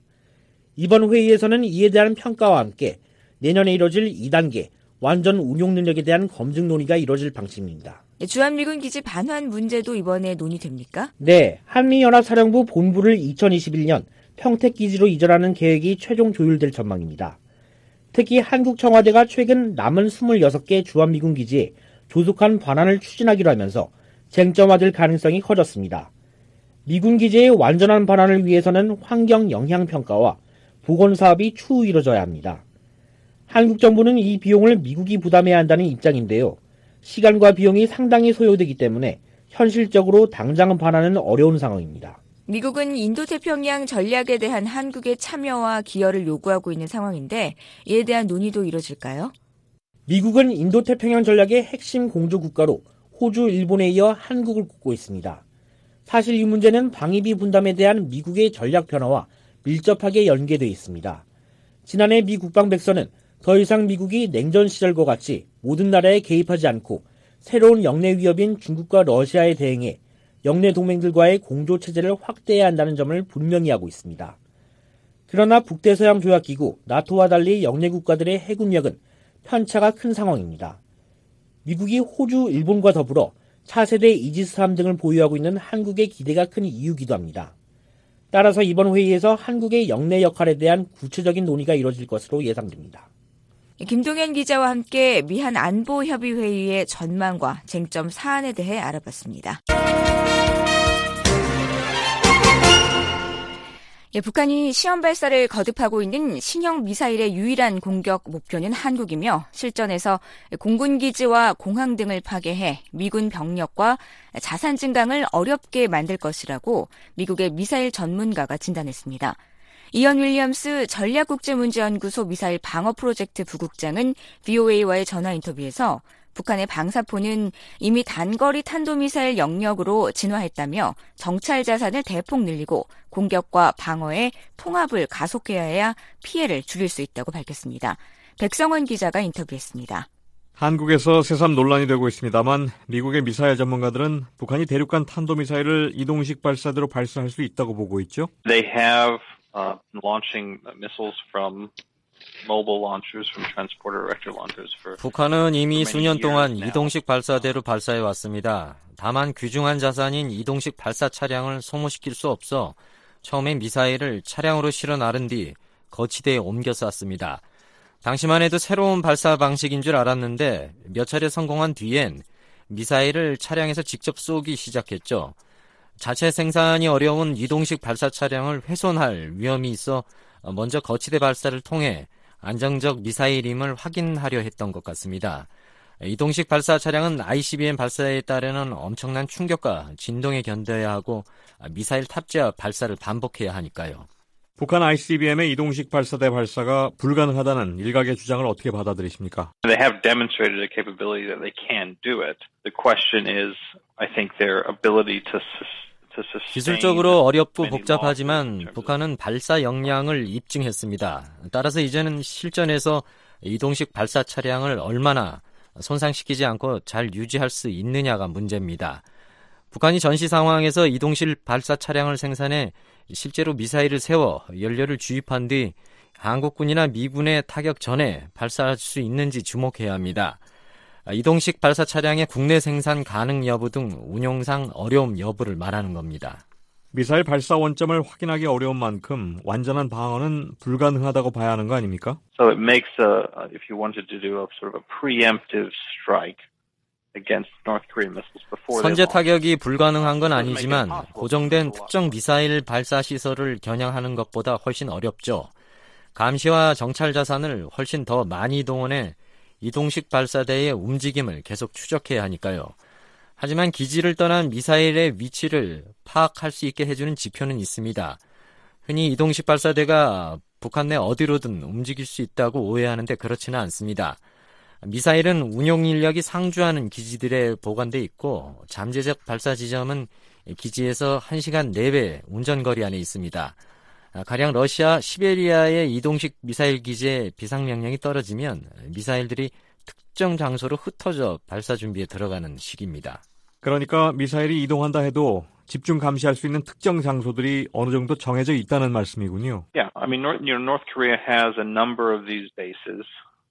이번 회의에서는 이에 대한 평가와 함께 내년에 이뤄질 2단계 완전 운용 능력에 대한 검증 논의가 이뤄질 방침입니다. 주한미군 기지 반환 문제도 이번에 논의됩니까? 네, 한미연합사령부 본부를 2021년 평택기지로 이전하는 계획이 최종 조율될 전망입니다. 특히 한국 청와대가 최근 남은 26개 주한미군 기지에 조속한 반환을 추진하기로 하면서 쟁점화될 가능성이 커졌습니다. 미군 기지의 완전한 반환을 위해서는 환경 영향 평가와 복원 사업이 추후 이뤄져야 합니다. 한국 정부는 이 비용을 미국이 부담해야 한다는 입장인데요. 시간과 비용이 상당히 소요되기 때문에 현실적으로 당장 반환은 어려운 상황입니다. 미국은 인도태평양 전략에 대한 한국의 참여와 기여를 요구하고 있는 상황인데 이에 대한 논의도 이뤄질까요? 미국은 인도태평양 전략의 핵심 공조 국가로 호주, 일본에 이어 한국을 꼽고 있습니다. 사실 이 문제는 방위비 분담에 대한 미국의 전략 변화와 밀접하게 연계되어 있습니다. 지난해 미 국방백서는 더 이상 미국이 냉전 시절과 같이 모든 나라에 개입하지 않고 새로운 영내 위협인 중국과 러시아에 대응해 영내 동맹들과의 공조체제를 확대해야 한다는 점을 분명히 하고 있습니다. 그러나 북대서양조약기구 나토와 달리 영내 국가들의 해군력은 편차가 큰 상황입니다. 미국이 호주, 일본과 더불어 차세대 이지스-3 등을 보유하고 있는 한국의 기대가 큰 이유기도 합니다. 따라서 이번 회의에서 한국의 영내 역할에 대한 구체적인 논의가 이뤄질 것으로 예상됩니다. 김동현 기자와 함께 미한 안보협의회의의 전망과 쟁점 사안에 대해 알아봤습니다. 북한이 시험 발사를 거듭하고 있는 신형 미사일의 유일한 공격 목표는 한국이며 실전에서 공군기지와 공항 등을 파괴해 미군 병력과 자산 증강을 어렵게 만들 것이라고 미국의 미사일 전문가가 진단했습니다. 이언 윌리엄스 전략국제문제연구소 미사일 방어 프로젝트 부국장은 VOA와의 전화 인터뷰에서 북한의 방사포는 이미 단거리 탄도미사일 영역으로 진화했다며 정찰 자산을 대폭 늘리고 공격과 방어의 통합을 가속해야 해야 피해를 줄일 수 있다고 밝혔습니다. 백성원 기자가 인터뷰했습니다. 한국에서 새삼 논란이 되고 있습니다만 미국의 미사일 전문가들은 북한이 대륙간 탄도미사일을 이동식 발사대로 발사할 수 있다고 보고 있죠. They have launching missiles from mobile launchers, from transporter erector launchers for 북한은 이미 수년 동안 이동식 발사대로 발사해 왔습니다. 다만 귀중한 자산인 이동식 발사 차량을 소모시킬 수 없어 처음에 미사일을 차량으로 실어 나른 뒤 거치대에 옮겨 쐈습니다. 당시만 해도 새로운 발사 방식인 줄 알았는데 몇 차례 성공한 뒤엔 미사일을 차량에서 직접 쏘기 시작했죠. 자체 생산이 어려운 이동식 발사 차량을 훼손할 위험이 있어 먼저 거치대 발사를 통해 안정적 미사일임을 확인하려 했던 것 같습니다. 이동식 발사 차량은 ICBM 발사에 따르는 엄청난 충격과 진동에 견뎌야 하고 미사일 탑재와 발사를 반복해야 하니까요. 북한 ICBM의 이동식 발사대 발사가 불가능하다는 일각의 주장을 어떻게 받아들이십니까? They have demonstrated a capability that they can do it. The question is, I think, their ability to 기술적으로 어렵고 복잡하지만 북한은 발사 역량을 입증했습니다. 따라서 이제는 실전에서 이동식 발사 차량을 얼마나 손상시키지 않고 잘 유지할 수 있느냐가 문제입니다. 북한이 전시 상황에서 이동식 발사 차량을 생산해 실제로 미사일을 세워 연료를 주입한 뒤 한국군이나 미군의 타격 전에 발사할 수 있는지 주목해야 합니다. 이동식 발사 차량의 국내 생산 가능 여부 등 운용상 어려움 여부를 말하는 겁니다. 미사일 발사 원점을 확인하기 어려운 만큼 완전한 방어는 불가능하다고 봐야 하는 거 아닙니까? So it makes if you wanted to do a sort of a preemptive strike against North Korean missiles before 선제 타격이 불가능한 건 아니지만 고정된 특정 미사일 발사 시설을 겨냥하는 것보다 훨씬 어렵죠. 감시와 정찰 자산을 훨씬 더 많이 동원해 이동식 발사대의 움직임을 계속 추적해야 하니까요. 하지만 기지를 떠난 미사일의 위치를 파악할 수 있게 해주는 지표는 있습니다. 흔히 이동식 발사대가 북한 내 어디로든 움직일 수 있다고 오해하는데 그렇지는 않습니다. 미사일은 운용 인력이 상주하는 기지들에 보관돼 있고 잠재적 발사 지점은 기지에서 1시간 내외 운전거리 안에 있습니다. 가령 러시아 시베리아의 이동식 미사일 기지에 비상명령이 떨어지면 미사일들이 특정 장소로 흩어져 발사 준비에 들어가는 시기입니다. 그러니까 미사일이 이동한다 해도 집중 감시할 수 있는 특정 장소들이 어느 정도 정해져 있다는 말씀이군요. Yeah, I mean, North Korea has a number of these bases.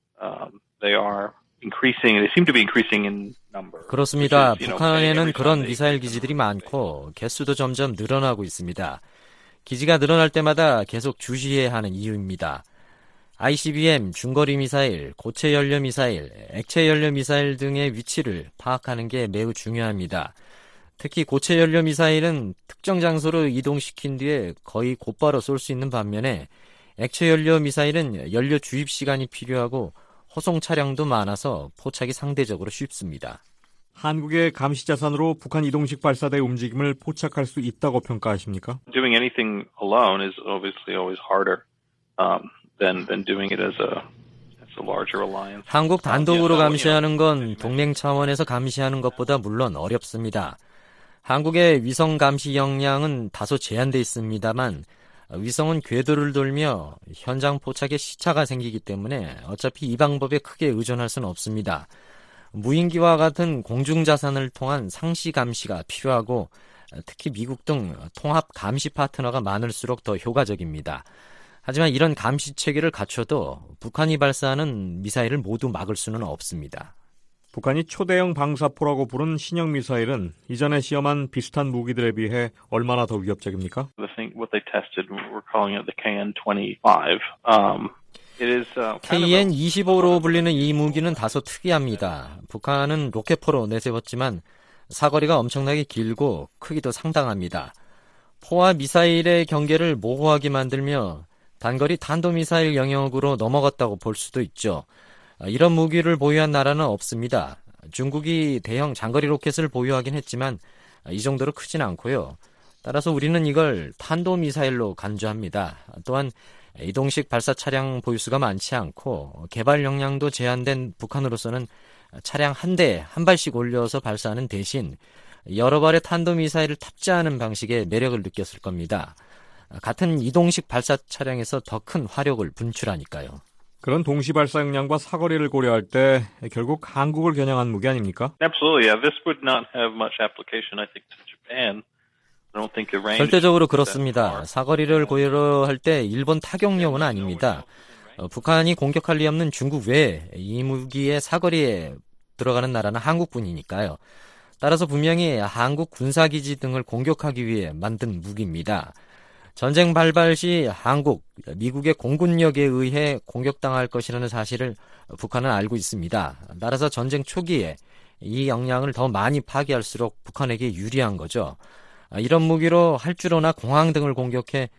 They are increasing. They seem to be increasing in number. 그렇습니다. 북한에는 그런 미사일 기지들이 많고 개수도 점점 늘어나고 있습니다. 기지가 늘어날 때마다 계속 주시해야 하는 이유입니다. ICBM, 중거리 미사일, 고체 연료 미사일, 액체 연료 미사일 등의 위치를 파악하는 게 매우 중요합니다. 특히 고체 연료 미사일은 특정 장소로 이동시킨 뒤에 거의 곧바로 쏠 수 있는 반면에 액체 연료 미사일은 연료 주입 시간이 필요하고 호송 차량도 많아서 포착이 상대적으로 쉽습니다. 한국의 감시 자산으로 북한 이동식 발사대 움직임을 포착할 수 있다고 평가하십니까? Doing anything alone is obviously always harder than doing it as a larger alliance. 한국 단독으로 감시하는 건 동맹 차원에서 감시하는 것보다 물론 어렵습니다. 한국의 위성 감시 역량은 다소 제한돼 있습니다만 위성은 궤도를 돌며 현장 포착에 시차가 생기기 때문에 어차피 이 방법에 크게 의존할 수는 없습니다. 무인기와 같은 공중자산을 통한 상시 감시가 필요하고 특히 미국 등 통합 감시 파트너가 많을수록 더 효과적입니다. 하지만 이런 감시 체계를 갖춰도 북한이 발사하는 미사일을 모두 막을 수는 없습니다. 북한이 초대형 방사포라고 부른 신형 미사일은 이전에 시험한 비슷한 무기들에 비해 얼마나 더 위협적입니까? What they tested, we're calling it the KN-25. KN-25로 불리는 이 무기는 다소 특이합니다. 북한은 로켓포로 내세웠지만 사거리가 엄청나게 길고 크기도 상당합니다. 포와 미사일의 경계를 모호하게 만들며 단거리 탄도미사일 영역으로 넘어갔다고 볼 수도 있죠. 이런 무기를 보유한 나라는 없습니다. 중국이 대형 장거리 로켓을 보유하긴 했지만 이 정도로 크진 않고요. 따라서 우리는 이걸 탄도미사일로 간주합니다. 또한 이동식 발사 차량 보유수가 많지 않고 개발 역량도 제한된 북한으로서는 차량 한 대에 한 발씩 올려서 발사하는 대신 여러 발의 탄도미사일을 탑재하는 방식의 매력을 느꼈을 겁니다. 같은 이동식 발사 차량에서 더 큰 화력을 분출하니까요. 그런 동시 발사 역량과 사거리를 고려할 때 결국 한국을 겨냥한 무기 아닙니까? Absolutely. Yeah, this would not have much application, I think, to Japan. I don't think the range. 절대적으로 그렇습니다. 사거리를 고려할 때 일본 타격용은 아닙니다. 북한이 공격할 리 없는 중국 외에 이 무기의 사거리에 들어가는 나라는 한국뿐이니까요. 따라서 분명히 한국 군사기지 등을 공격하기 위해 만든 무기입니다. 전쟁 발발 시 한국, 미국의 공군력에 의해 공격당할 것이라는 사실을 북한은 알고 있습니다. 따라서 전쟁 초기에 이 역량을 더 많이 파괴할수록 북한에게 유리한 거죠. 이런 무기로 활주로나 공항 등을 공격해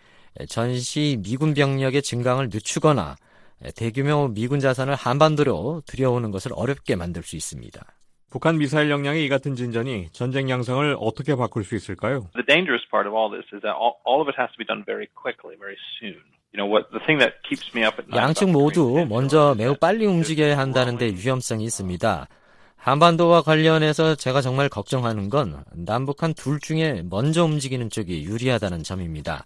전시 미군 병력의 증강을 늦추거나 대규모 미군 자산을 한반도로 들여오는 것을 어렵게 만들 수 있습니다. 북한 미사일 역량의 이 같은 진전이 전쟁 양상을 어떻게 바꿀 수 있을까요? The dangerous part of all this is that all of it has to be done very quickly, very soon. You know what? The thing that keeps me up at night. 양측 모두 먼저 매우 빨리 움직여야 한다는 데 위험성이 있습니다. 한반도와 관련해서 제가 정말 걱정하는 건 남북한 둘 중에 먼저 움직이는 쪽이 유리하다는 점입니다.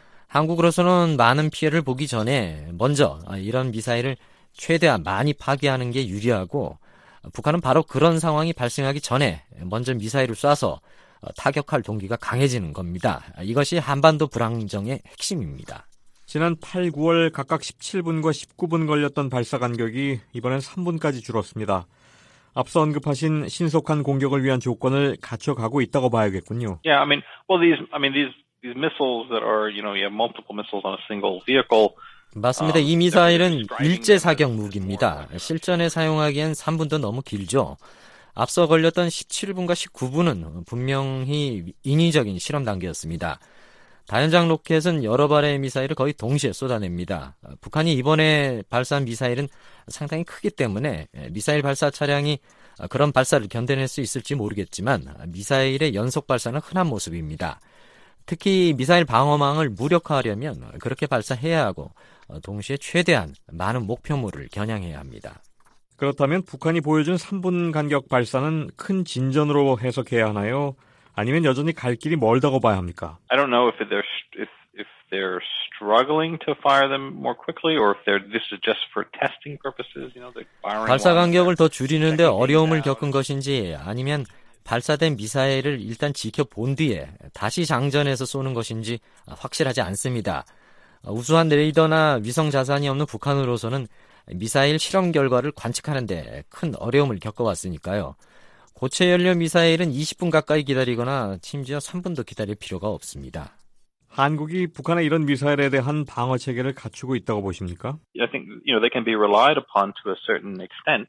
한국으로서는 많은 피해를 보기 전에 먼저 이런 미사일을 최대한 많이 파괴하는 게 유리하고 북한은 바로 그런 상황이 발생하기 전에 먼저 미사일을 쏴서 타격할 동기가 강해지는 겁니다. 이것이 한반도 불안정의 핵심입니다. 지난 8, 9월 각각 17분과 19분 걸렸던 발사 간격이 이번엔 3분까지 줄었습니다. 앞서 언급하신 신속한 공격을 위한 조건을 갖춰가고 있다고 봐야겠군요. Yeah, these missiles that are, you have multiple missiles on a single vehicle. 맞습니다. 이 미사일은 일제 사격 무기입니다. 실전에 사용하기엔 3분도 너무 길죠. 앞서 걸렸던 17분과 19분은 분명히 인위적인 실험 단계였습니다. 다연장 로켓은 여러 발의 미사일을 거의 동시에 쏟아냅니다. 북한이 이번에 발사한 미사일은 상당히 크기 때문에 미사일 발사 차량이 그런 발사를 견뎌낼 수 있을지 모르겠지만 미사일의 연속 발사는 흔한 모습입니다. 특히 미사일 방어망을 무력화하려면 그렇게 발사해야 하고 동시에 최대한 많은 목표물을 겨냥해야 합니다. 그렇다면 북한이 보여준 3분 간격 발사는 큰 진전으로 해석해야 하나요? 아니면 여전히 갈 길이 멀다고 봐야 합니까? I don't know if they're struggling to fire them more quickly or if this is just for testing purposes. 발사 간격을 더 줄이는데 어려움을 겪은 것인지 아니면 발사된 미사일을 일단 지켜본 뒤에 다시 장전해서 쏘는 것인지 확실하지 않습니다. 우수한 레이더나 위성 자산이 없는 북한으로서는 미사일 실험 결과를 관측하는데 큰 어려움을 겪어왔으니까요. 고체 연료 미사일은 20분 가까이 기다리거나 심지어 3분도 기다릴 필요가 없습니다. 한국이 북한의 이런 미사일에 대한 방어 체계를 갖추고 있다고 보십니까? I think they can be relied upon to a certain extent.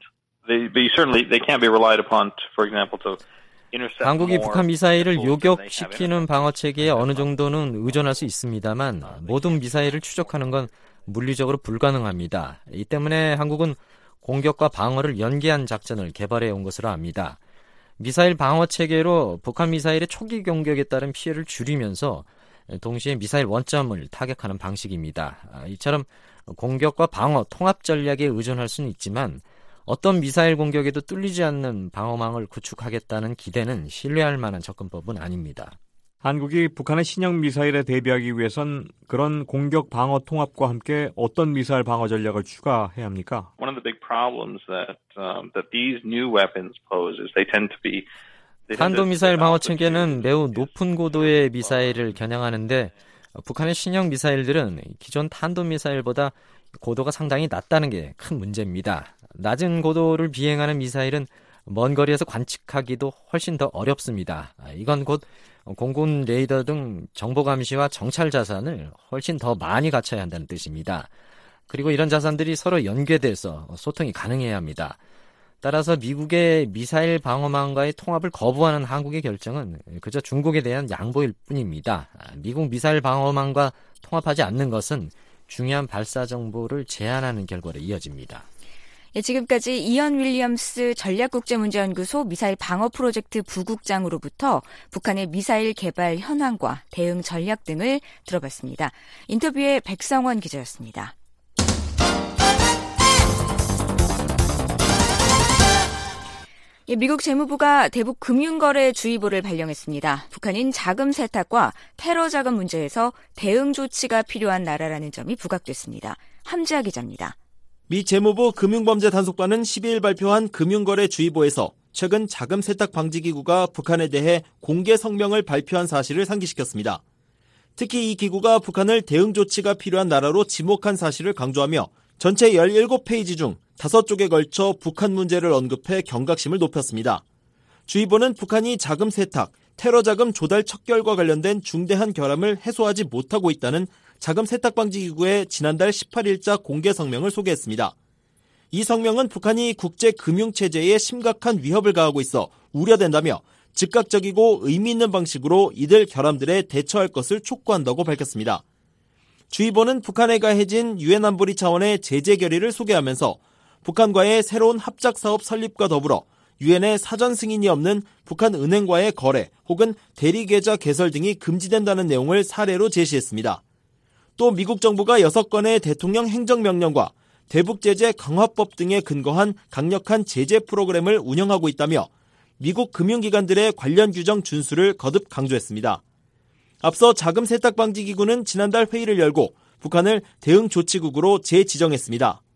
They can't be relied upon, for example, to 한국이 북한 미사일을 요격시키는 방어체계에 어느 정도는 의존할 수 있습니다만 모든 미사일을 추적하는 건 물리적으로 불가능합니다. 이 때문에 한국은 공격과 방어를 연계한 작전을 개발해 온 것으로 압니다. 미사일 방어체계로 북한 미사일의 초기 공격에 따른 피해를 줄이면서 동시에 미사일 원점을 타격하는 방식입니다. 이처럼 공격과 방어 통합 전략에 의존할 수는 있지만 어떤 미사일 공격에도 뚫리지 않는 방어망을 구축하겠다는 기대는 신뢰할 만한 접근법은 아닙니다. 한국이 북한의 신형 미사일에 대비하기 위해선 그런 공격 방어 통합과 함께 어떤 미사일 방어 전략을 추가해야 합니까? One of the big problems that these new weapons pose is they tend to be 탄도미사일 방어 체계는 매우 높은 고도의 미사일을 겨냥하는데 북한의 신형 미사일들은 기존 탄도미사일보다 고도가 상당히 낮다는 게 큰 문제입니다. 낮은 고도를 비행하는 미사일은 먼 거리에서 관측하기도 훨씬 더 어렵습니다. 이건 곧 공군 레이더 등 정보 감시와 정찰 자산을 훨씬 더 많이 갖춰야 한다는 뜻입니다. 그리고 이런 자산들이 서로 연계돼서 소통이 가능해야 합니다. 따라서 미국의 미사일 방어망과의 통합을 거부하는 한국의 결정은 그저 중국에 대한 양보일 뿐입니다. 미국 미사일 방어망과 통합하지 않는 것은 중요한 발사 정보를 제한하는 결과로 이어집니다. 지금까지 이언 윌리엄스 전략국제문제연구소 미사일 방어 프로젝트 부국장으로부터 북한의 미사일 개발 현황과 대응 전략 등을 들어봤습니다. 인터뷰에 백성원 기자였습니다. 미국 재무부가 대북 금융거래주의보를 발령했습니다. 북한인 자금 세탁과 테러 자금 문제에서 대응 조치가 필요한 나라라는 점이 부각됐습니다. 함지아 기자입니다. 미 재무부 금융범죄단속반은 12일 발표한 금융거래주의보에서 최근 자금 세탁 방지기구가 북한에 대해 공개 성명을 발표한 사실을 상기시켰습니다. 특히 이 기구가 북한을 대응 조치가 필요한 나라로 지목한 사실을 강조하며 전체 17페이지 중 5쪽에 걸쳐 북한 문제를 언급해 경각심을 높였습니다. 주의보는 북한이 자금 세탁, 테러 자금 조달 척결과 관련된 중대한 결함을 해소하지 못하고 있다는 자금 세탁 방지 기구의 지난달 18일자 공개 성명을 소개했습니다. 이 성명은 북한이 국제 금융 체제에 심각한 위협을 가하고 있어 우려된다며 즉각적이고 의미 있는 방식으로 이들 결함들에 대처할 것을 촉구한다고 밝혔습니다. 주의보는 북한에 가해진 유엔 안보리 차원의 제재 결의를 소개하면서 북한과의 새로운 합작사업 설립과 더불어 유엔의 사전 승인이 없는 북한 은행과의 거래 혹은 대리계좌 개설 등이 금지된다는 내용을 사례로 제시했습니다. 또 미국 정부가 6건의 대통령 행정명령과 대북제재 강화법 등에 근거한 강력한 제재 프로그램을 운영하고 있다며 미국 금융기관들의 관련 규정 준수를 거듭 강조했습니다. 앞서 자금 세탁 방지 기구는 지난달 회의를 열고 북한을 대응 조치국으로 재지정했습니다.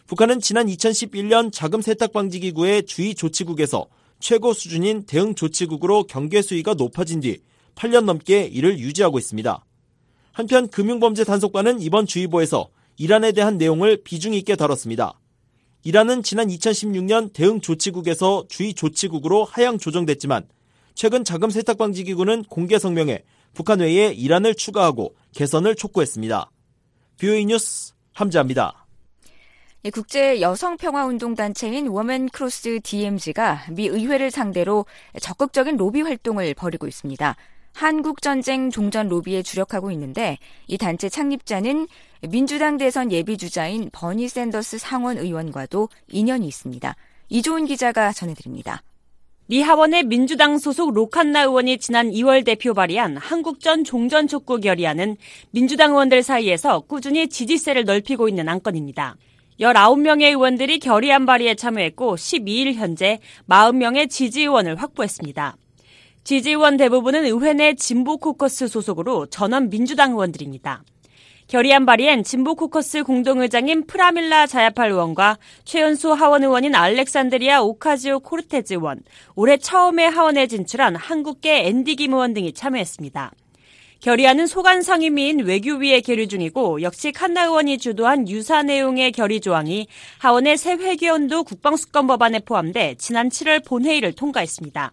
북한은 지난 2011년 자금 세탁 방지 기구의 주의 조치국에서 최고 수준인 대응 조치국으로 경계 수위가 높아진 뒤 8년 넘게 이를 유지하고 있습니다. 한편 금융범죄 단속반은 이번 주의보에서 이란에 대한 내용을 비중 있게 다뤘습니다. 이란은 지난 2016년 대응 조치국에서 주의 조치국으로 하향 조정됐지만 최근 자금 세탁 방지 기구는 공개 성명에 북한 외에 이란을 추가하고 개선을 촉구했습니다. VOA 뉴스 함재합니다. 국제 여성평화운동단체인 워멘 크로스 DMZ가 미 의회를 상대로 적극적인 로비 활동을 벌이고 있습니다. 한국전쟁 종전 로비에 주력하고 있는데 이 단체 창립자는 민주당 대선 예비주자인 버니 샌더스 상원 의원과도 인연이 있습니다. 이조은 기자가 전해드립니다. 미 하원의 민주당 소속 로칸나 의원이 지난 2월 대표 발의한 한국전 종전 촉구 결의안은 민주당 의원들 사이에서 꾸준히 지지세를 넓히고 있는 안건입니다. 19명의 의원들이 결의안 발의에 참여했고 12일 현재 40명의 지지의원을 확보했습니다. 지지의원 대부분은 의회 내 진보 코커스 소속으로 전원 민주당 의원들입니다. 결의안 발의엔 진보 코커스 공동의장인 프라밀라 자야팔 의원과 최연소 하원 의원인 알렉산드리아 오카지오 코르테즈 의원, 올해 처음에 하원에 진출한 한국계 앤디 김 의원 등이 참여했습니다. 결의안은 소관 상임위인 외교위에 계류 중이고 역시 칸나 의원이 주도한 유사 내용의 결의 조항이 하원의 새 회계연도 국방수권 법안에 포함돼 지난 7월 본회의를 통과했습니다.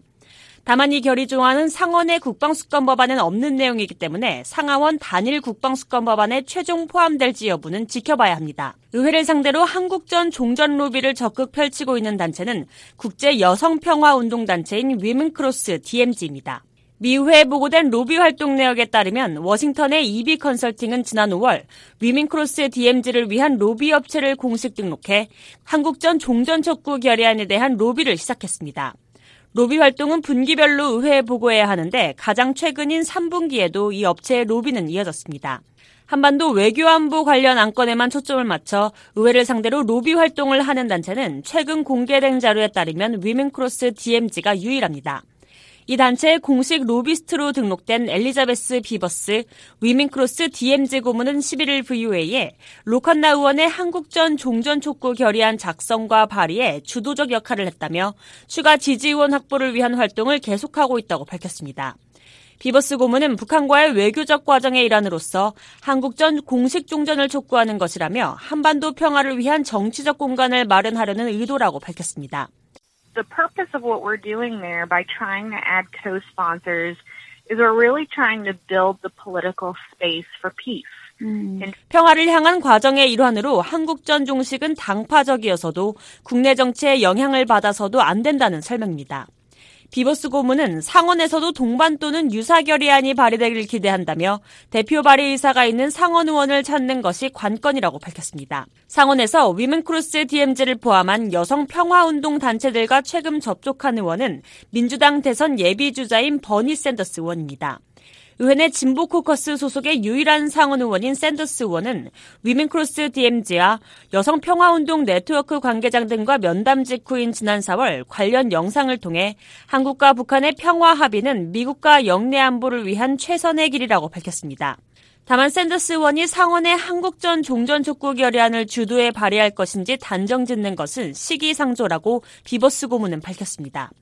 다만 이 결의 조항은 상원의 국방수권 법안엔 없는 내용이기 때문에 상하원 단일 국방수권 법안에 최종 포함될지 여부는 지켜봐야 합니다. 의회를 상대로 한국전 종전 로비를 적극 펼치고 있는 단체는 국제 여성평화운동단체인 위men크로스 DMZ입니다. 미 의회에 보고된 로비 활동 내역에 따르면 워싱턴의 EB 컨설팅은 지난 5월 위men크로스 DMZ를 위한 로비 업체를 공식 등록해 한국전 종전 촉구 결의안에 대한 로비를 시작했습니다. 로비 활동은 분기별로 의회에 보고해야 하는데 가장 최근인 3분기에도 이 업체의 로비는 이어졌습니다. 한반도 외교안보 관련 안건에만 초점을 맞춰 의회를 상대로 로비 활동을 하는 단체는 최근 공개된 자료에 따르면 위men크로스 DMZ가 유일합니다. 이 단체의 공식 로비스트로 등록된 엘리자베스 비버스 위men크로스 DMZ 고문은 11일 VOA에 로칸나 의원의 한국전 종전 촉구 결의안 작성과 발의에 주도적 역할을 했다며 추가 지지의원 확보를 위한 활동을 계속하고 있다고 밝혔습니다. 비버스 고문은 북한과의 외교적 과정의 일환으로서 한국전 공식 종전을 촉구하는 것이라며 한반도 평화를 위한 정치적 공간을 마련하려는 의도라고 밝혔습니다. The purpose of what we're doing there by trying to add co-sponsors is we're really trying to build the political space for peace. 평화를 향한 과정의 일환으로 한국전 종식은 당파적이어서도 국내 정치에 영향을 받아서도 안 된다는 설명입니다. 비버스 고문은 상원에서도 동반 또는 유사 결의안이 발의되길 기대한다며 대표 발의 의사가 있는 상원 의원을 찾는 것이 관건이라고 밝혔습니다. 상원에서 위men크로스 DMZ를 포함한 여성 평화운동 단체들과 최근 접촉한 의원은 민주당 대선 예비주자인 버니 샌더스 의원입니다. 의회 내 진보 코커스 소속의 유일한 상원 의원인 샌더스 의원은 위men크로스 DMZ와 여성평화운동 네트워크 관계장 등과 면담 직후인 지난 4월 관련 영상을 통해 한국과 북한의 평화 합의는 미국과 영내 안보를 위한 최선의 길이라고 밝혔습니다. 다만 샌더스 의원이 상원의 한국전 종전 촉구 결의안을 주도해 발의할 것인지 단정짓는 것은 시기상조라고 비버스 고문은 밝혔습니다.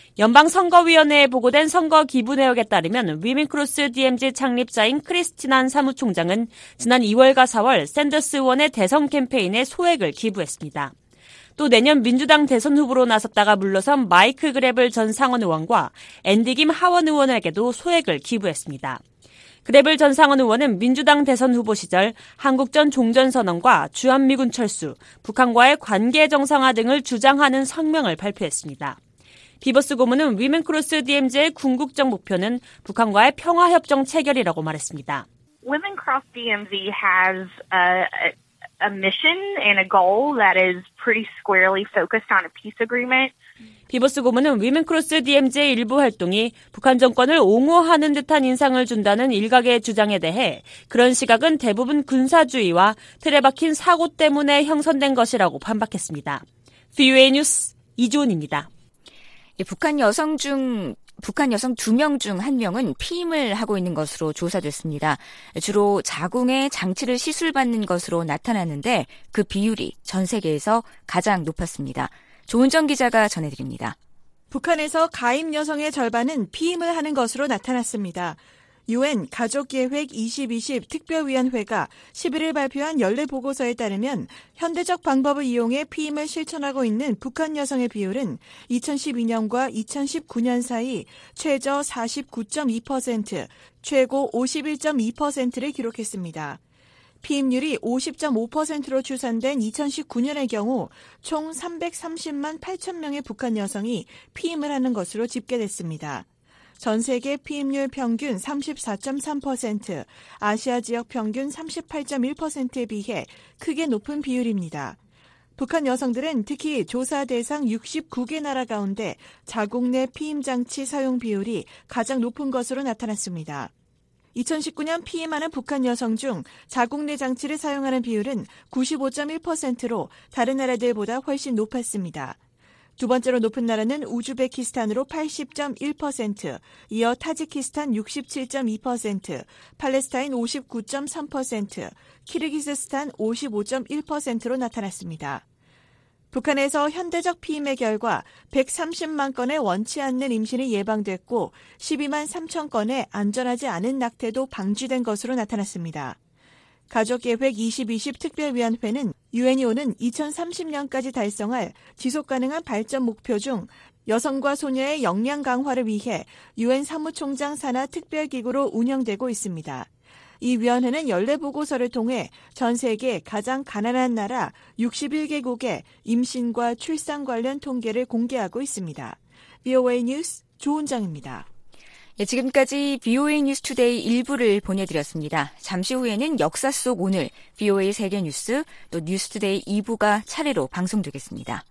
연방선거위원회에 보고된 선거 기부 내역에 따르면 위men크로스 DMZ 창립자인 크리스티난 사무총장은 지난 2월과 4월 샌더스 의원의 대선 캠페인에 소액을 기부했습니다. 또 내년 민주당 대선 후보로 나섰다가 물러선 마이크 그레블 전 상원 의원과 앤디 김 하원 의원에게도 소액을 기부했습니다. 그레블 전 상원 의원은 민주당 대선 후보 시절 한국전 종전선언과 주한미군 철수, 북한과의 관계 정상화 등을 주장하는 성명을 발표했습니다. 비버스 고문은 위men크로스 DMZ의 궁극적 목표는 북한과의 평화협정 체결이라고 말했습니다. Women-Cross DMZ has a mission and a goal that is pretty squarely focused on a peace agreement. 비버스 고문은 위men크로스 DMZ의 일부 활동이 북한 정권을 옹호하는 듯한 인상을 준다는 일각의 주장에 대해 그런 시각은 대부분 군사주의와 틀에 박힌 사고 때문에 형성된 것이라고 반박했습니다. VOA 뉴스 이조은입니다. 북한 여성 중 북한 여성 2명 중 1명은 피임을 하고 있는 것으로 조사됐습니다. 주로 자궁에 장치를 시술받는 것으로 나타났는데 그 비율이 전 세계에서 가장 높았습니다. 조은정 기자가 전해드립니다. 북한에서 가임 여성의 절반은 피임을 하는 것으로 나타났습니다. UN 가족계획 2020 특별위원회가 11일 발표한 연례 보고서에 따르면 현대적 방법을 이용해 피임을 실천하고 있는 북한 여성의 비율은 2012년과 2019년 사이 최저 49.2%, 최고 51.2%를 기록했습니다. 피임률이 50.5%로 추산된 2019년의 경우 총 330만 8천 명의 북한 여성이 피임을 하는 것으로 집계됐습니다. 전 세계 피임률 평균 34.3%, 아시아 지역 평균 38.1%에 비해 크게 높은 비율입니다. 북한 여성들은 특히 조사 대상 69개 나라 가운데 자궁 내 피임 장치 사용 비율이 가장 높은 것으로 나타났습니다. 2019년 피임하는 북한 여성 중 자궁 내 장치를 사용하는 비율은 95.1%로 다른 나라들보다 훨씬 높았습니다. 두 번째로 높은 나라는 우즈베키스탄으로 80.1%, 이어 타지키스탄 67.2%, 팔레스타인 59.3%, 키르기스스탄 55.1%로 나타났습니다. 북한에서 현대적 피임의 결과 130만 건의 원치 않는 임신이 예방됐고 12만 3천 건의 안전하지 않은 낙태도 방지된 것으로 나타났습니다. 가족계획 2020 특별위원회는 UNEO는 2030년까지 달성할 지속가능한 발전 목표 중 여성과 소녀의 역량 강화를 위해 UN 사무총장 산하 특별기구로 운영되고 있습니다. 이 위원회는 연례 보고서를 통해 전 세계 가장 가난한 나라 61개국의 임신과 출산 관련 통계를 공개하고 있습니다. VOA 뉴스 조은정입니다. 지금까지 VOA 뉴스 투데이 1부를 보내드렸습니다. 잠시 후에는 역사 속 오늘 VOA 세계 뉴스 또 뉴스 투데이 2부가 차례로 방송되겠습니다.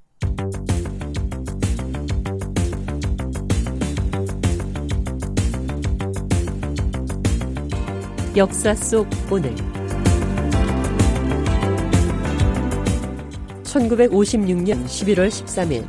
역사 속 오늘 1956년 11월 13일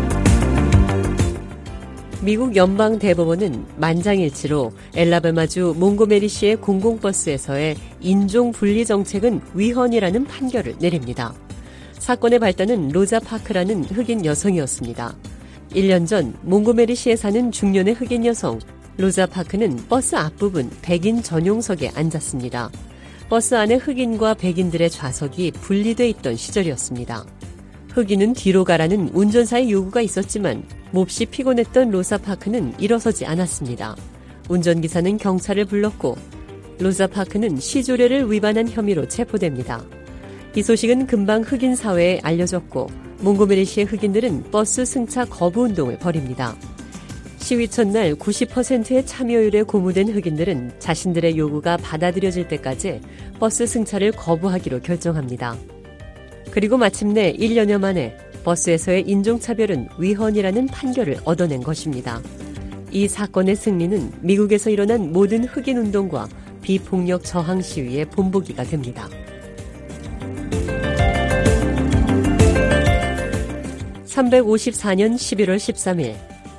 미국 연방대법원은 만장일치로 엘라바마주 몽고메리시의 공공버스에서의 인종분리 정책은 위헌이라는 판결을 내립니다. 사건의 발단은 로자 파크라는 흑인 여성이었습니다. 1년 전 몽고메리시에 사는 중년의 흑인 여성 로자 파크는 버스 앞부분 백인 전용석에 앉았습니다. 버스 안에 흑인과 백인들의 좌석이 분리돼 있던 시절이었습니다. 흑인은 뒤로 가라는 운전사의 요구가 있었지만 몹시 피곤했던 로사 파크는 일어서지 않았습니다. 운전기사는 경찰을 불렀고 로사 파크는 시조례를 위반한 혐의로 체포됩니다. 이 소식은 금방 흑인 사회에 알려졌고 몽고메리시의 흑인들은 버스 승차 거부 운동을 벌입니다. 시위 첫날 90%의 참여율에 고무된 흑인들은 자신들의 요구가 받아들여질 때까지 버스 승차를 거부하기로 결정합니다. 그리고 마침내 1년여 만에 버스에서의 인종차별은 위헌이라는 판결을 얻어낸 것입니다. 이 사건의 승리는 미국에서 일어난 모든 흑인 운동과 비폭력 저항 시위의 본보기가 됩니다. 354년 11월 13일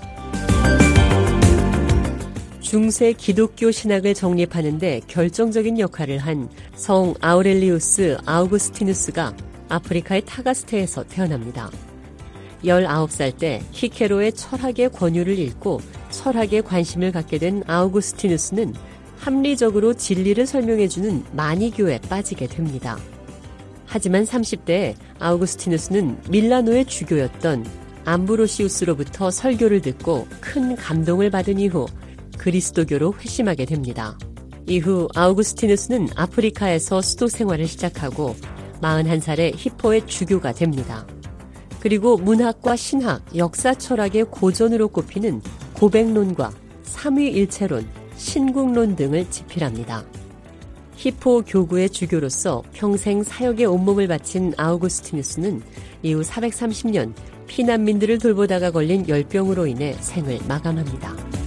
중세 기독교 신학을 정립하는 데 결정적인 역할을 한 성 아우렐리우스 아우구스티누스가 아프리카의 타가스테에서 태어납니다. 19살 때 히케로의 철학의 권유를 읽고 철학에 관심을 갖게 된 아우구스티누스는 합리적으로 진리를 설명해주는 마니교에 빠지게 됩니다. 하지만 30대에 아우구스티누스는 밀라노의 주교였던 암브로시우스로부터 설교를 듣고 큰 감동을 받은 이후 그리스도교로 회심하게 됩니다. 이후 아우구스티누스는 아프리카에서 수도 생활을 시작하고 41살에 히포의 주교가 됩니다. 그리고 문학과 신학, 역사 철학의 고전으로 꼽히는 고백론과 삼위일체론, 신국론 등을 집필합니다. 히포 교구의 주교로서 평생 사역에 온몸을 바친 아우구스티누스는 이후 430년 피난민들을 돌보다가 걸린 열병으로 인해 생을 마감합니다.